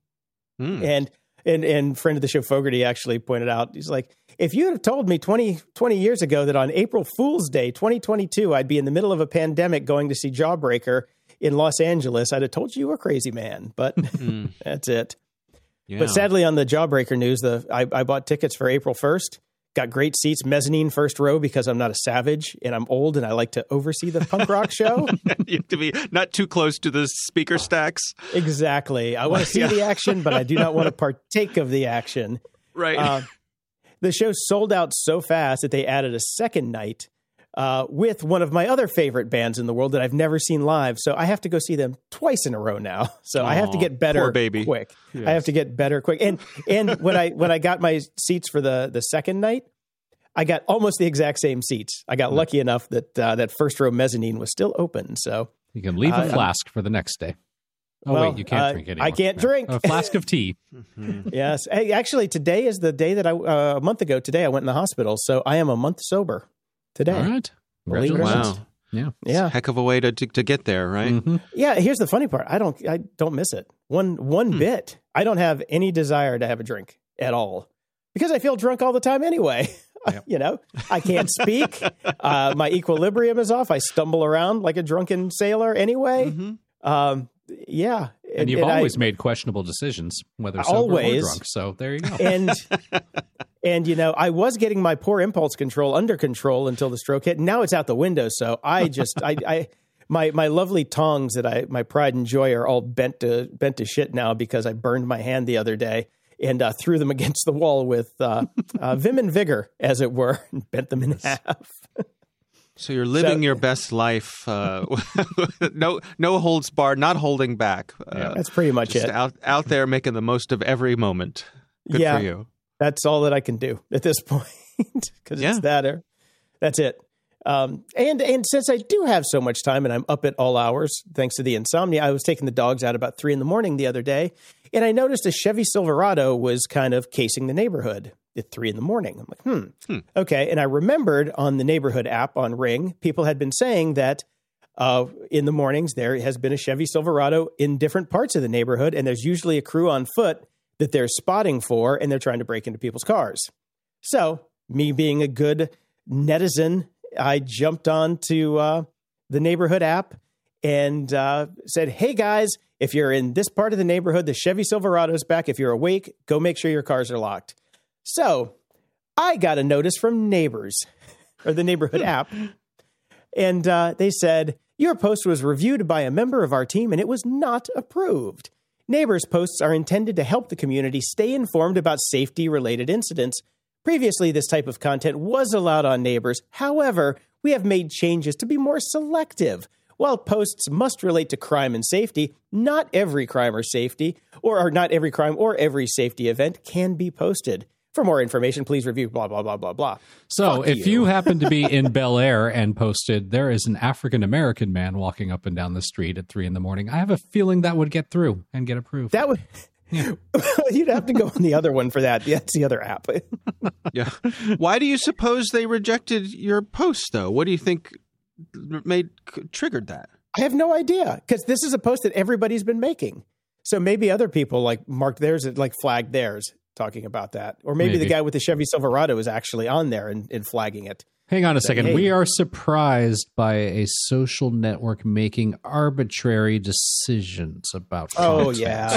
And friend of the show, Fogarty, actually pointed out, he's like, if you had told me 20 years ago that on April Fool's Day, 2022, I'd be in the middle of a pandemic going to see Jawbreaker in Los Angeles, I'd have told you were a crazy man. But that's it. Yeah. But sadly, on the Jawbreaker news, I bought tickets for April 1st. Got great seats, mezzanine first row, because I'm not a savage and I'm old and I like to oversee the punk rock show. You have to be not too close to the speaker stacks. Exactly. I want to see the action, but I do not want to partake of the action. Right. The show sold out so fast that they added a second night with one of my other favorite bands in the world that I've never seen live. So I have to go see them twice in a row now. So I have to get better quick. Yes. I have to get better quick. And when I got my seats for the second night, I got almost the exact same seats. I got lucky enough that that first row mezzanine was still open. So you can leave a flask for the next day. Oh, wait, you can't drink anymore. I can't drink. A flask of tea. Yes. Hey, actually, today is the day that a month ago today, I went in the hospital. So I am a month sober today. All right. Wow. Yeah. It's a heck of a way to get there, right? Mm-hmm. Yeah. Here's the funny part. I don't miss it one bit. I don't have any desire to have a drink at all because I feel drunk all the time anyway. Yep. I can't speak. My equilibrium is off. I stumble around like a drunken sailor anyway. Mm-hmm. Yeah. And you've always made questionable decisions, whether sober or drunk. So there you go. And I was getting my poor impulse control under control until the stroke hit. Now it's out the window. So I just, my lovely tongs that my pride and joy are all bent to shit now because I burned my hand the other day and threw them against the wall with vim and vigor, as it were, and bent them in half. So you're living your best life. No holds barred, not holding back. That's pretty much it. Out there making the most of every moment. Good for you. That's all that I can do at this point because it's that. That's it. And since I do have so much time and I'm up at all hours, thanks to the insomnia, I was taking the dogs out about 3 a.m. the other day, and I noticed a Chevy Silverado was kind of casing the neighborhood at 3 a.m. I'm like, okay. And I remembered on the neighborhood app on Ring, people had been saying that in the mornings there has been a Chevy Silverado in different parts of the neighborhood, and there's usually a crew on foot that they're spotting for, and they're trying to break into people's cars. So, me being a good netizen, I jumped on to the neighborhood app and said, hey, guys, if you're in this part of the neighborhood, the Chevy Silverado's back. If you're awake, go make sure your cars are locked. So I got a notice from Neighbors, or the neighborhood app, and they said, your post was reviewed by a member of our team, and it was not approved. Neighbors posts are intended to help the community stay informed about safety-related incidents. Previously, this type of content was allowed on Neighbors. However, we have made changes to be more selective. While posts must relate to crime and safety, not every crime or safety, or not every crime or every safety event can be posted. For more information, please review blah, blah, blah, blah, blah. So if you happen to be in Bel Air and posted, there is an African-American man walking up and down the street at 3 a.m, I have a feeling that would get through and get approved. That would... Yeah. You'd have to go on the other one for that. That's the other app. Yeah. Why do you suppose they rejected your post, though? What do you think triggered that? I have no idea, because this is a post that everybody's been making. So maybe other people like marked theirs, like flagged theirs, talking about that. Or maybe the guy with the Chevy Silverado is actually on there and flagging it. Hang on a second. Hey. We are surprised by a social network making arbitrary decisions about content. Oh, yeah.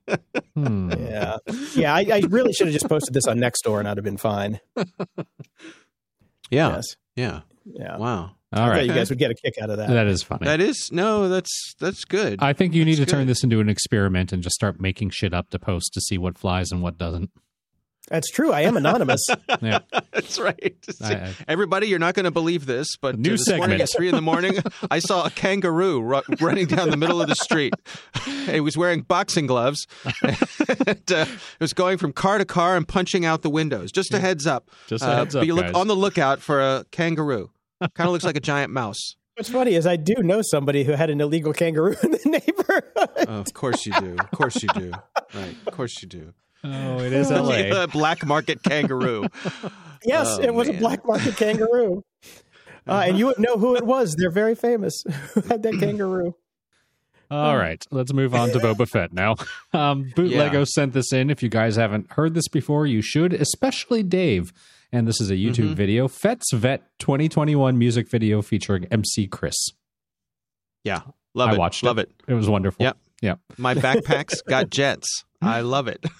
Yeah, I really should have just posted this on Nextdoor and I'd have been fine. Yeah. Yes. Yeah. Wow. All right. You guys would get a kick out of that. That is funny. That's good. I think you need to turn this into an experiment and just start making shit up to post to see what flies and what doesn't. That's true. I am anonymous. Yeah. That's right. Everybody, you're not going to believe this, but this morning at 3 a.m, I saw a kangaroo running down the middle of the street. He was wearing boxing gloves. It was going from car to car and punching out the windows. Just a heads up. Just a heads up, be guys. on the lookout for a kangaroo. Kind of looks like a giant mouse. What's funny is I do know somebody who had an illegal kangaroo in the neighborhood. Oh, of course you do. Of course you do. Right. Of course you do. Oh, it is LA. A black market kangaroo. Yes, it was a black market kangaroo. And you would know who it was. They're very famous. Who had that kangaroo? All right, let's move on to Boba Fett now. Bootlego sent this in. If you guys haven't heard this before, you should, especially Dave. And this is a YouTube video. Fett's Vet 2021 music video featuring MC Chris. Yeah, love it. I watched it. It was wonderful. Yep. Yeah. My backpack's got jets. I love it.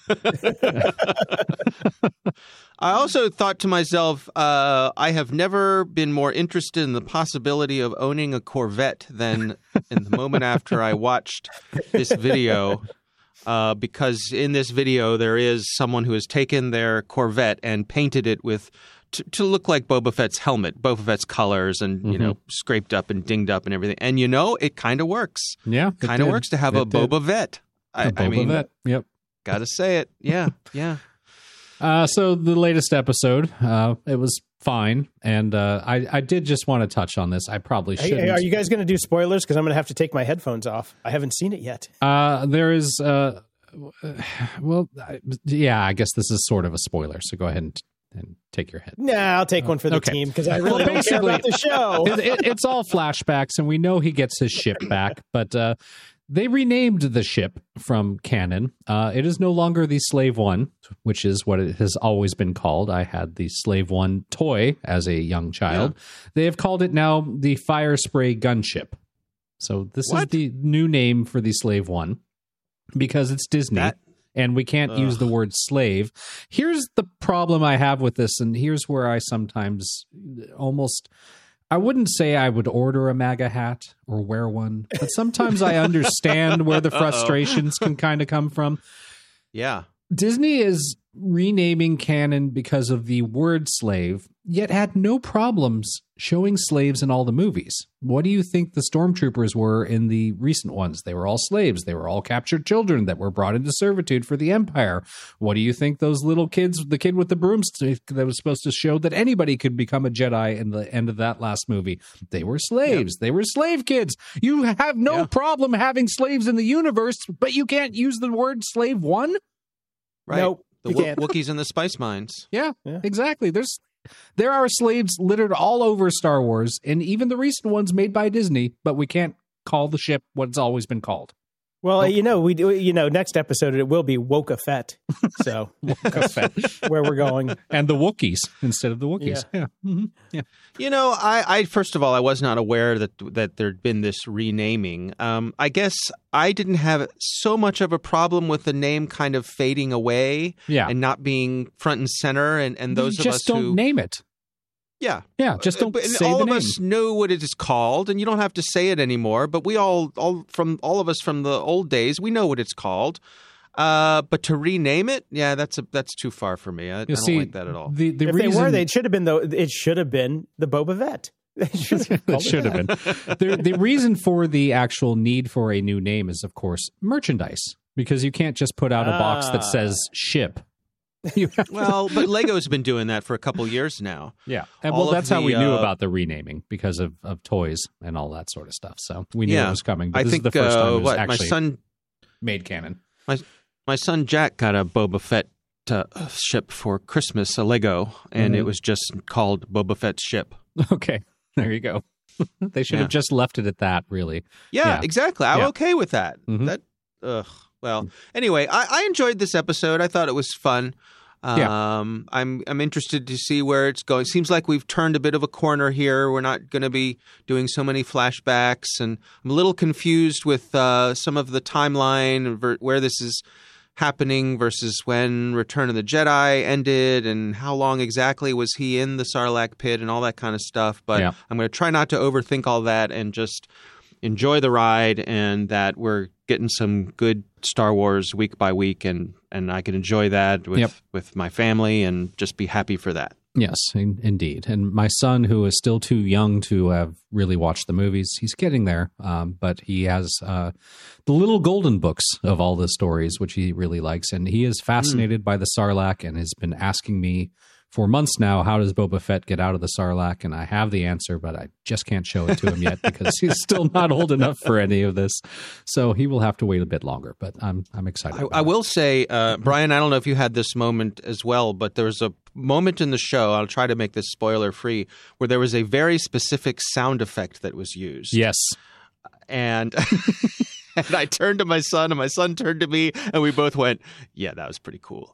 I also thought to myself, I have never been more interested in the possibility of owning a Corvette than in the moment after I watched this video. Because in this video, there is someone who has taken their Corvette and painted it with to look like Boba Fett's helmet, Boba Fett's colors, and you know, scraped up and dinged up and everything. And you know, it kind of works. Yeah, kind of works to have a Boba Vet. I mean, Vet. Yep, gotta say it. Yeah, yeah. So the latest episode, it was fine, and I did just want to touch on this. I probably shouldn't. Hey, are you guys going to do spoilers? Because I'm going to have to take my headphones off. I haven't seen it yet. There is, well, yeah, I guess this is sort of a spoiler. So go ahead and take your head. Nah, I'll take one for the team because I really don't care about the show. It's all flashbacks, and we know he gets his ship back, but they renamed the ship from canon. It is no longer the Slave One, which is what it has always been called. I had the Slave One toy as a young child. Yeah. They have called it now the Fire Spray Gunship. So this is the new name for the Slave One because it's Disney. And we can't use the word slave. Here's the problem I have with this, and here's where I sometimes almost... I wouldn't say I would order a MAGA hat or wear one, but sometimes I understand where the frustrations can kind of come from. Yeah. Disney is renaming canon because of the word slave, yet had no problems showing slaves in all the movies. What do you think the stormtroopers were in the recent ones? They were all slaves. They were all captured children that were brought into servitude for the Empire. What do you think those little kids, the kid with the broomstick that was supposed to show that anybody could become a Jedi in the end of that last movie? They were slaves. Yep. They were slave kids. You have no problem having slaves in the universe, but you can't use the word slave one? Right. Nope. The Wookiees and the Spice Mines. Yeah, exactly. There are slaves littered all over Star Wars, and even the recent ones made by Disney, but we can't call the ship what it's always been called. Well, we do. Next episode it will be Wokefett. So Wokefett, where we're going, and the Wookiees instead of the Wookiees. Yeah. Mm-hmm. Yeah. I first of all, I was not aware that there'd been this renaming. I guess I didn't have so much of a problem with the name kind of fading away, and not being front and center. And those of us just don't name it. Yeah. Yeah, just don't say all the of name. us know what it is called, and you don't have to say it anymore, but we all of us from the old days, we know what it's called. But to rename it, that's too far for me. I don't like that at all. It should have been the Boba Fett. It should have been. The reason for the actual need for a new name is, of course, merchandise, because you can't just put out a box that says ship. But Lego's been doing that for a couple years now. Yeah. And that's how we knew about the renaming, because of toys and all that sort of stuff. So we knew it was coming. But this is the first time it was actually my son made canon. My son Jack got a Boba Fett ship for Christmas, a Lego, and it was just called Boba Fett's ship. Okay. There you go. They should have just left it at that, really. Yeah. Exactly. I'm okay with that. Mm-hmm. Well, anyway, I enjoyed this episode. I thought it was fun. I'm interested to see where it's going. Seems like we've turned a bit of a corner here. We're not going to be doing so many flashbacks, and I'm a little confused with some of the timeline where this is happening versus when Return of the Jedi ended, and how long exactly was he in the Sarlacc pit and all that kind of stuff. But I'm going to try not to overthink all that and just enjoy the ride, and that we're getting some good Star Wars week by week, and I can enjoy that with my family and just be happy for that. Yes, indeed. And my son, who is still too young to have really watched the movies, he's getting there, but he has the little golden books of all the stories, which he really likes, and he is fascinated by the Sarlacc and has been asking me for months now, how does Boba Fett get out of the Sarlacc? And I have the answer, but I just can't show it to him yet because he's still not old enough for any of this. So he will have to wait a bit longer, but I'm excited. I will say, Brian, I don't know if you had this moment as well, but there was a moment in the show, I'll try to make this spoiler free, where there was a very specific sound effect that was used. Yes. And and I turned to my son, and my son turned to me, and we both went, "Yeah, that was pretty cool."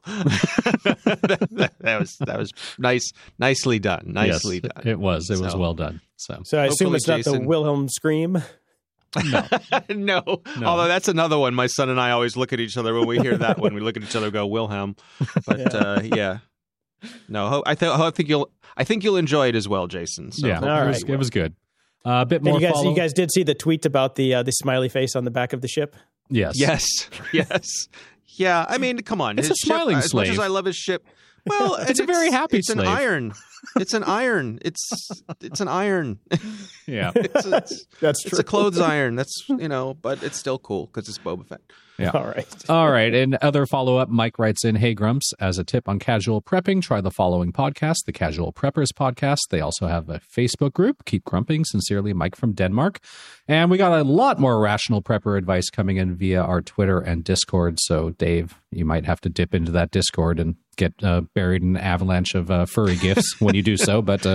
that was nicely done. Nicely done. It was well done. So I assume it's not the Wilhelm scream. No. Although that's another one. My son and I always look at each other when we hear that one. We look at each other and go, Wilhelm. But no, I think you'll enjoy it as well, Jason. So it was good. A bit more. You guys did see the tweet about the smiley face on the back of the ship? Yes. Yeah. I mean, come on. It's a smiling ship, slave. As much as I love his ship, well, it's a very happy slave. It's an iron. It's an iron. It's an iron. Yeah, that's true. It's a clothes iron. That's but it's still cool because it's Boba Fett. Yeah. All right. And other follow-up, Mike writes in, "Hey, Grumps, as a tip on casual prepping, try the following podcast, the Casual Preppers Podcast. They also have a Facebook group. Keep grumping. Sincerely, Mike from Denmark." And we got a lot more rational prepper advice coming in via our Twitter and Discord. So, Dave, you might have to dip into that Discord and get buried in an avalanche of furry gifts when you do so. But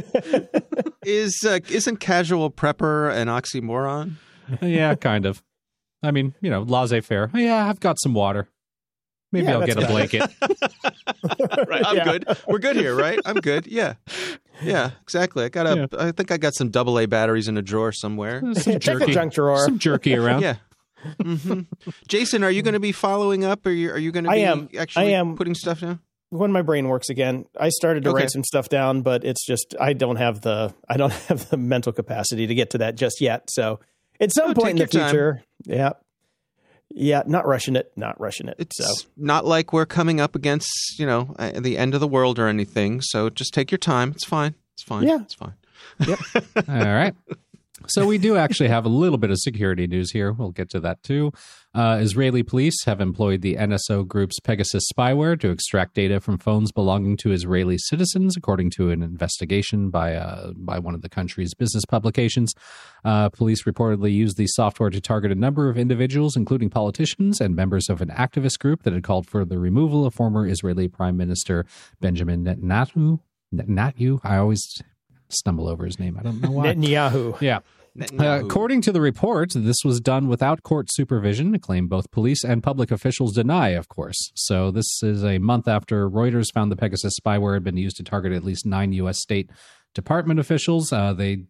isn't casual prepper an oxymoron? Yeah, kind of. I mean, laissez-faire. Oh, yeah, I've got some water. Maybe I'll get a blanket. Right, I'm good. We're good here, right? I'm good. Yeah, exactly. I think I got some AA batteries in a drawer somewhere. Some jerky, junk drawer. Some jerky around. Yeah. Mm-hmm. Jason, are you going to be following up, or are you going to be actually putting stuff down? When my brain works again, I started to write some stuff down, but it's just I don't have the mental capacity to get to that just yet. So at some point in the future, not rushing it. It's not like we're coming up against the end of the world or anything. So just take your time. It's fine. Yeah, it's fine. Yep. All right. So we do actually have a little bit of security news here. We'll get to that too. Israeli police have employed the NSO group's Pegasus spyware to extract data from phones belonging to Israeli citizens, according to an investigation by one of the country's business publications. Police reportedly used the software to target a number of individuals, including politicians and members of an activist group that had called for the removal of former Israeli Prime Minister Benjamin Netanyahu. I always stumble over his name. I don't know why. Netanyahu. Yeah. According to the report, this was done without court supervision, a claim both police and public officials deny, of course. So this is a month after Reuters found the Pegasus spyware had been used to target at least 9 U.S. state department officials. The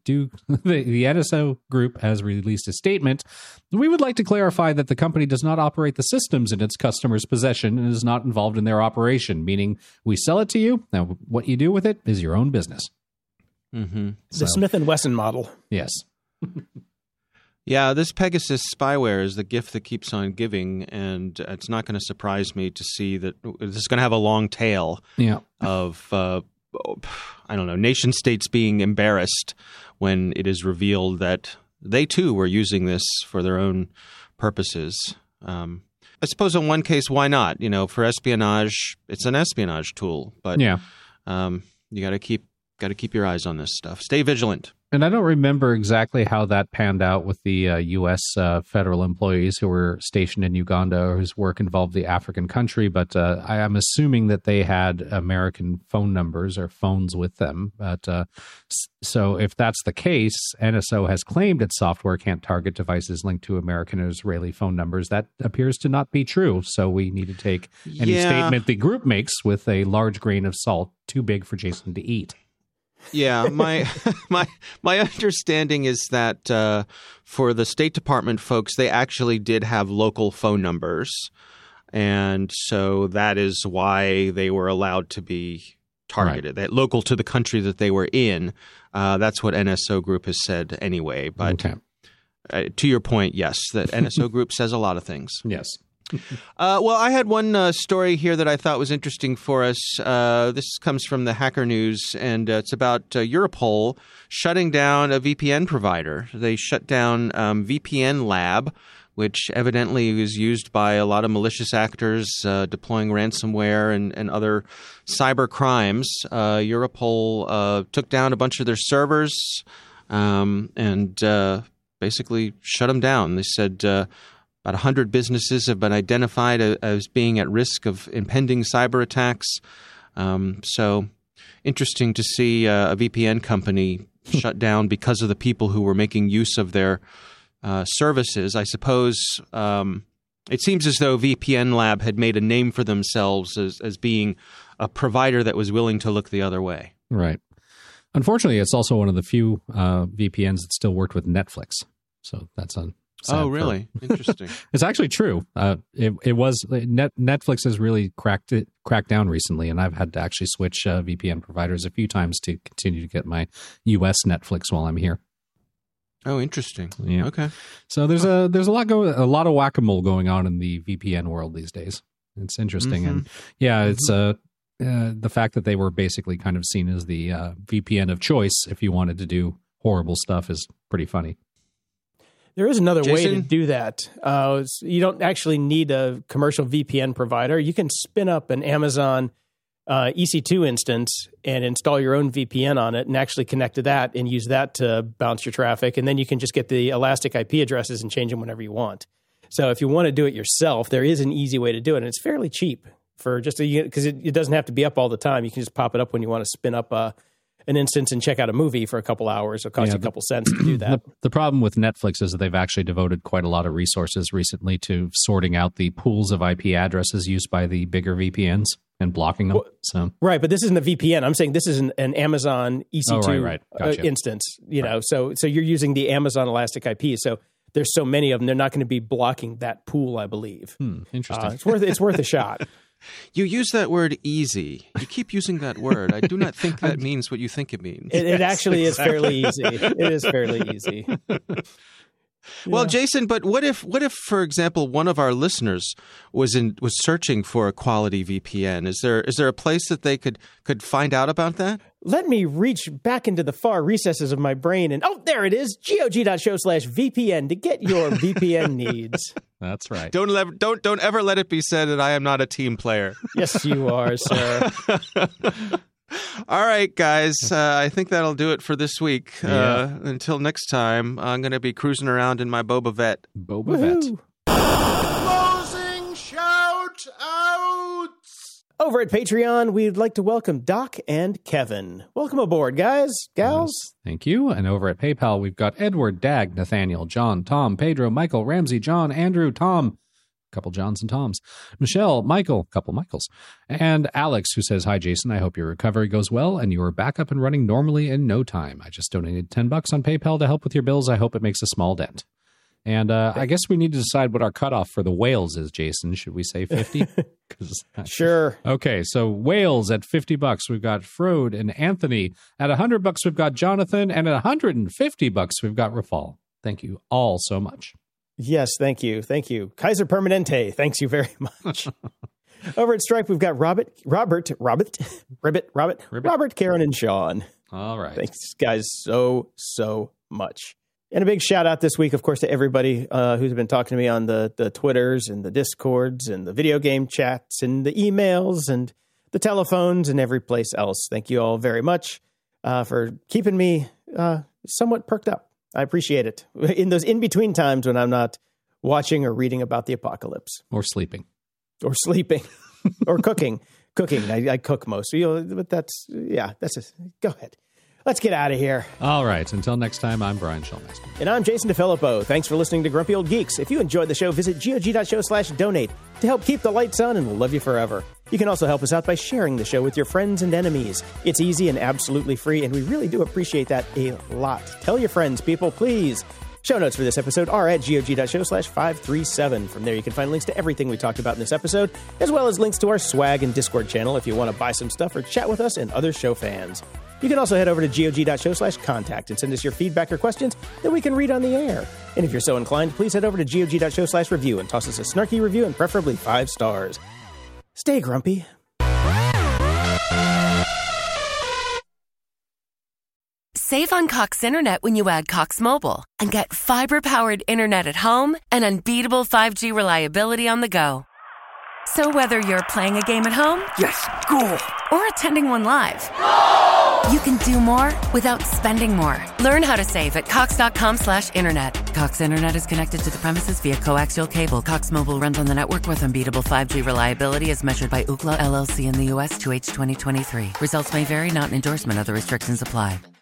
NSO group has released a statement. We would like to clarify that the company does not operate the systems in its customers' possession and is not involved in their operation, meaning we sell it to you. Now, what you do with it is your own business. Mm-hmm. The Smith & Wesson model. Yes. Yeah, this Pegasus spyware is the gift that keeps on giving, and it's not going to surprise me to see that this is going to have a long tail of, nation states being embarrassed when it is revealed that they too were using this for their own purposes. I suppose in one case, why not? For espionage, it's an espionage tool, but you got to keep your eyes on this stuff. Stay vigilant. And I don't remember exactly how that panned out with the U.S. Federal employees who were stationed in Uganda or whose work involved the African country, but I am assuming that they had American phone numbers or phones with them. But so if that's the case, NSO has claimed its software can't target devices linked to American or Israeli phone numbers. That appears to not be true. So we need to take any statement the group makes with a large grain of salt, too big for Jason to eat. Yeah, my understanding is that for the State Department folks, they actually did have local phone numbers, and so that is why they were allowed to be targeted. That local to the country that they were in. That's what NSO Group has said anyway. But to your point, yes, that NSO Group says a lot of things. Yes. Well, I had one story here that I thought was interesting for us. This comes from the Hacker News, and it's about Europol shutting down a VPN provider. They shut down VPN Lab, which evidently was used by a lot of malicious actors deploying ransomware and other cyber crimes. Europol took down a bunch of their servers and basically shut them down. They said about 100 businesses have been identified as being at risk of impending cyber attacks. So interesting to see a VPN company shut down because of the people who were making use of their services. I suppose it seems as though VPN Lab had made a name for themselves as being a provider that was willing to look the other way. Right. Unfortunately, it's also one of the few VPNs that still worked with Netflix. So that's on. Oh, really? Interesting. It's actually true. It was Netflix has really cracked down recently, and I've had to actually switch VPN providers a few times to continue to get my U.S. Netflix while I'm here. Oh, interesting. Yeah. Okay. So there's a lot of whack-a-mole going on in the VPN world these days. It's interesting, and it's the fact that they were basically kind of seen as the VPN of choice if you wanted to do horrible stuff is pretty funty. There is another way to do that. You don't actually need a commercial VPN provider. You can spin up an Amazon EC2 instance and install your own VPN on it and actually connect to that and use that to bounce your traffic. And then you can just get the elastic IP addresses and change them whenever you want. So if you want to do it yourself, there is an easy way to do it. And it's fairly cheap for just because it doesn't have to be up all the time. You can just pop it up when you want to spin up an instance and check out a movie for a couple hours. It'll cost you a couple cents to do that. The problem with Netflix is that they've actually devoted quite a lot of resources recently to sorting out the pools of IP addresses used by the bigger VPNs and blocking them. Right, but this isn't a VPN. I'm saying this is an Amazon EC2 Gotcha. instance. So you're using the Amazon Elastic IP. So there's so many of them, they're not going to be blocking that pool, I believe. Interesting. It's worth a shot. You use that word easy. You keep using that word. I do not think that means what you think it means. It actually is fairly easy. It is fairly easy. Well, Jason, but what if, for example, one of our listeners was searching for a quality VPN? Is there a place that they could find out about that? Let me reach back into the far recesses of my brain and there it is, GOG.show/VPN to get your VPN needs. That's right. Don't ever let it be said that I am not a team player. Yes, you are, sir. All right, guys. I think that'll do it for this week. Until next time, I'm going to be cruising around in my Boba Vet. Boba Vet. Closing shout outs. Over at Patreon, we'd like to welcome Doc and Kevin. Welcome aboard, guys, gals. Yes, thank you. And over at PayPal, we've got Edward, Dag, Nathaniel, John, Tom, Pedro, Michael, Ramsey, John, Andrew, Tom, couple Johns and Toms, Michelle, Michael, couple Michaels, and Alex, who says, "Hi, Jason. I hope your recovery goes well and you are back up and running normally in no time. I just donated $10 on PayPal to help with your bills. I hope it makes a small dent." And I guess we need to decide what our cutoff for the whales is, Jason. Should we say 50? Sure. Okay, so whales at $50. We've got Frode and Anthony. At $100, we've got Jonathan. And at $150, we've got Rafal. Thank you all so much. Yes, thank you. Thank you. Kaiser Permanente, thanks you very much. Over at Stripe, we've got Robert, Karen, and Sean. All right. Thanks, guys, so much. And a big shout out this week, of course, to everybody who's been talking to me on the Twitters and the Discords and the video game chats and the emails and the telephones and every place else. Thank you all very much for keeping me somewhat perked up. I appreciate it in those in-between times when I'm not watching or reading about the apocalypse. Or sleeping. Or cooking. I cook most. But that's just, go ahead. Let's get out of here. All right. Until next time, I'm Brian Schulmeister. And I'm Jason DeFilippo. Thanks for listening to Grumpy Old Geeks. If you enjoyed the show, visit GOG.show/donate to help keep the lights on, and we'll love you forever. You can also help us out by sharing the show with your friends and enemies. It's easy and absolutely free, and we really do appreciate that a lot. Tell your friends, people, please. Show notes for this episode are at GOG.show/537. From there, you can find links to everything we talked about in this episode, as well as links to our swag and Discord channel if you want to buy some stuff or chat with us and other show fans. You can also head over to GOG.show/contact and send us your feedback or questions that we can read on the air. And if you're so inclined, please head over to GOG.show/review and toss us a snarky review and preferably 5 stars. Stay grumpy. Save on Cox Internet when you add Cox Mobile and get fiber-powered internet at home and unbeatable 5G reliability on the go. So whether you're playing a game at home, yes, cool, or attending one live, you can do more without spending more. Learn how to save at cox.com/internet. Cox Internet is connected to the premises via coaxial cable. Cox Mobile runs on the network with unbeatable 5G reliability as measured by Ookla LLC in the U.S. 2H 2023. Results may vary, not an endorsement. Other restrictions apply.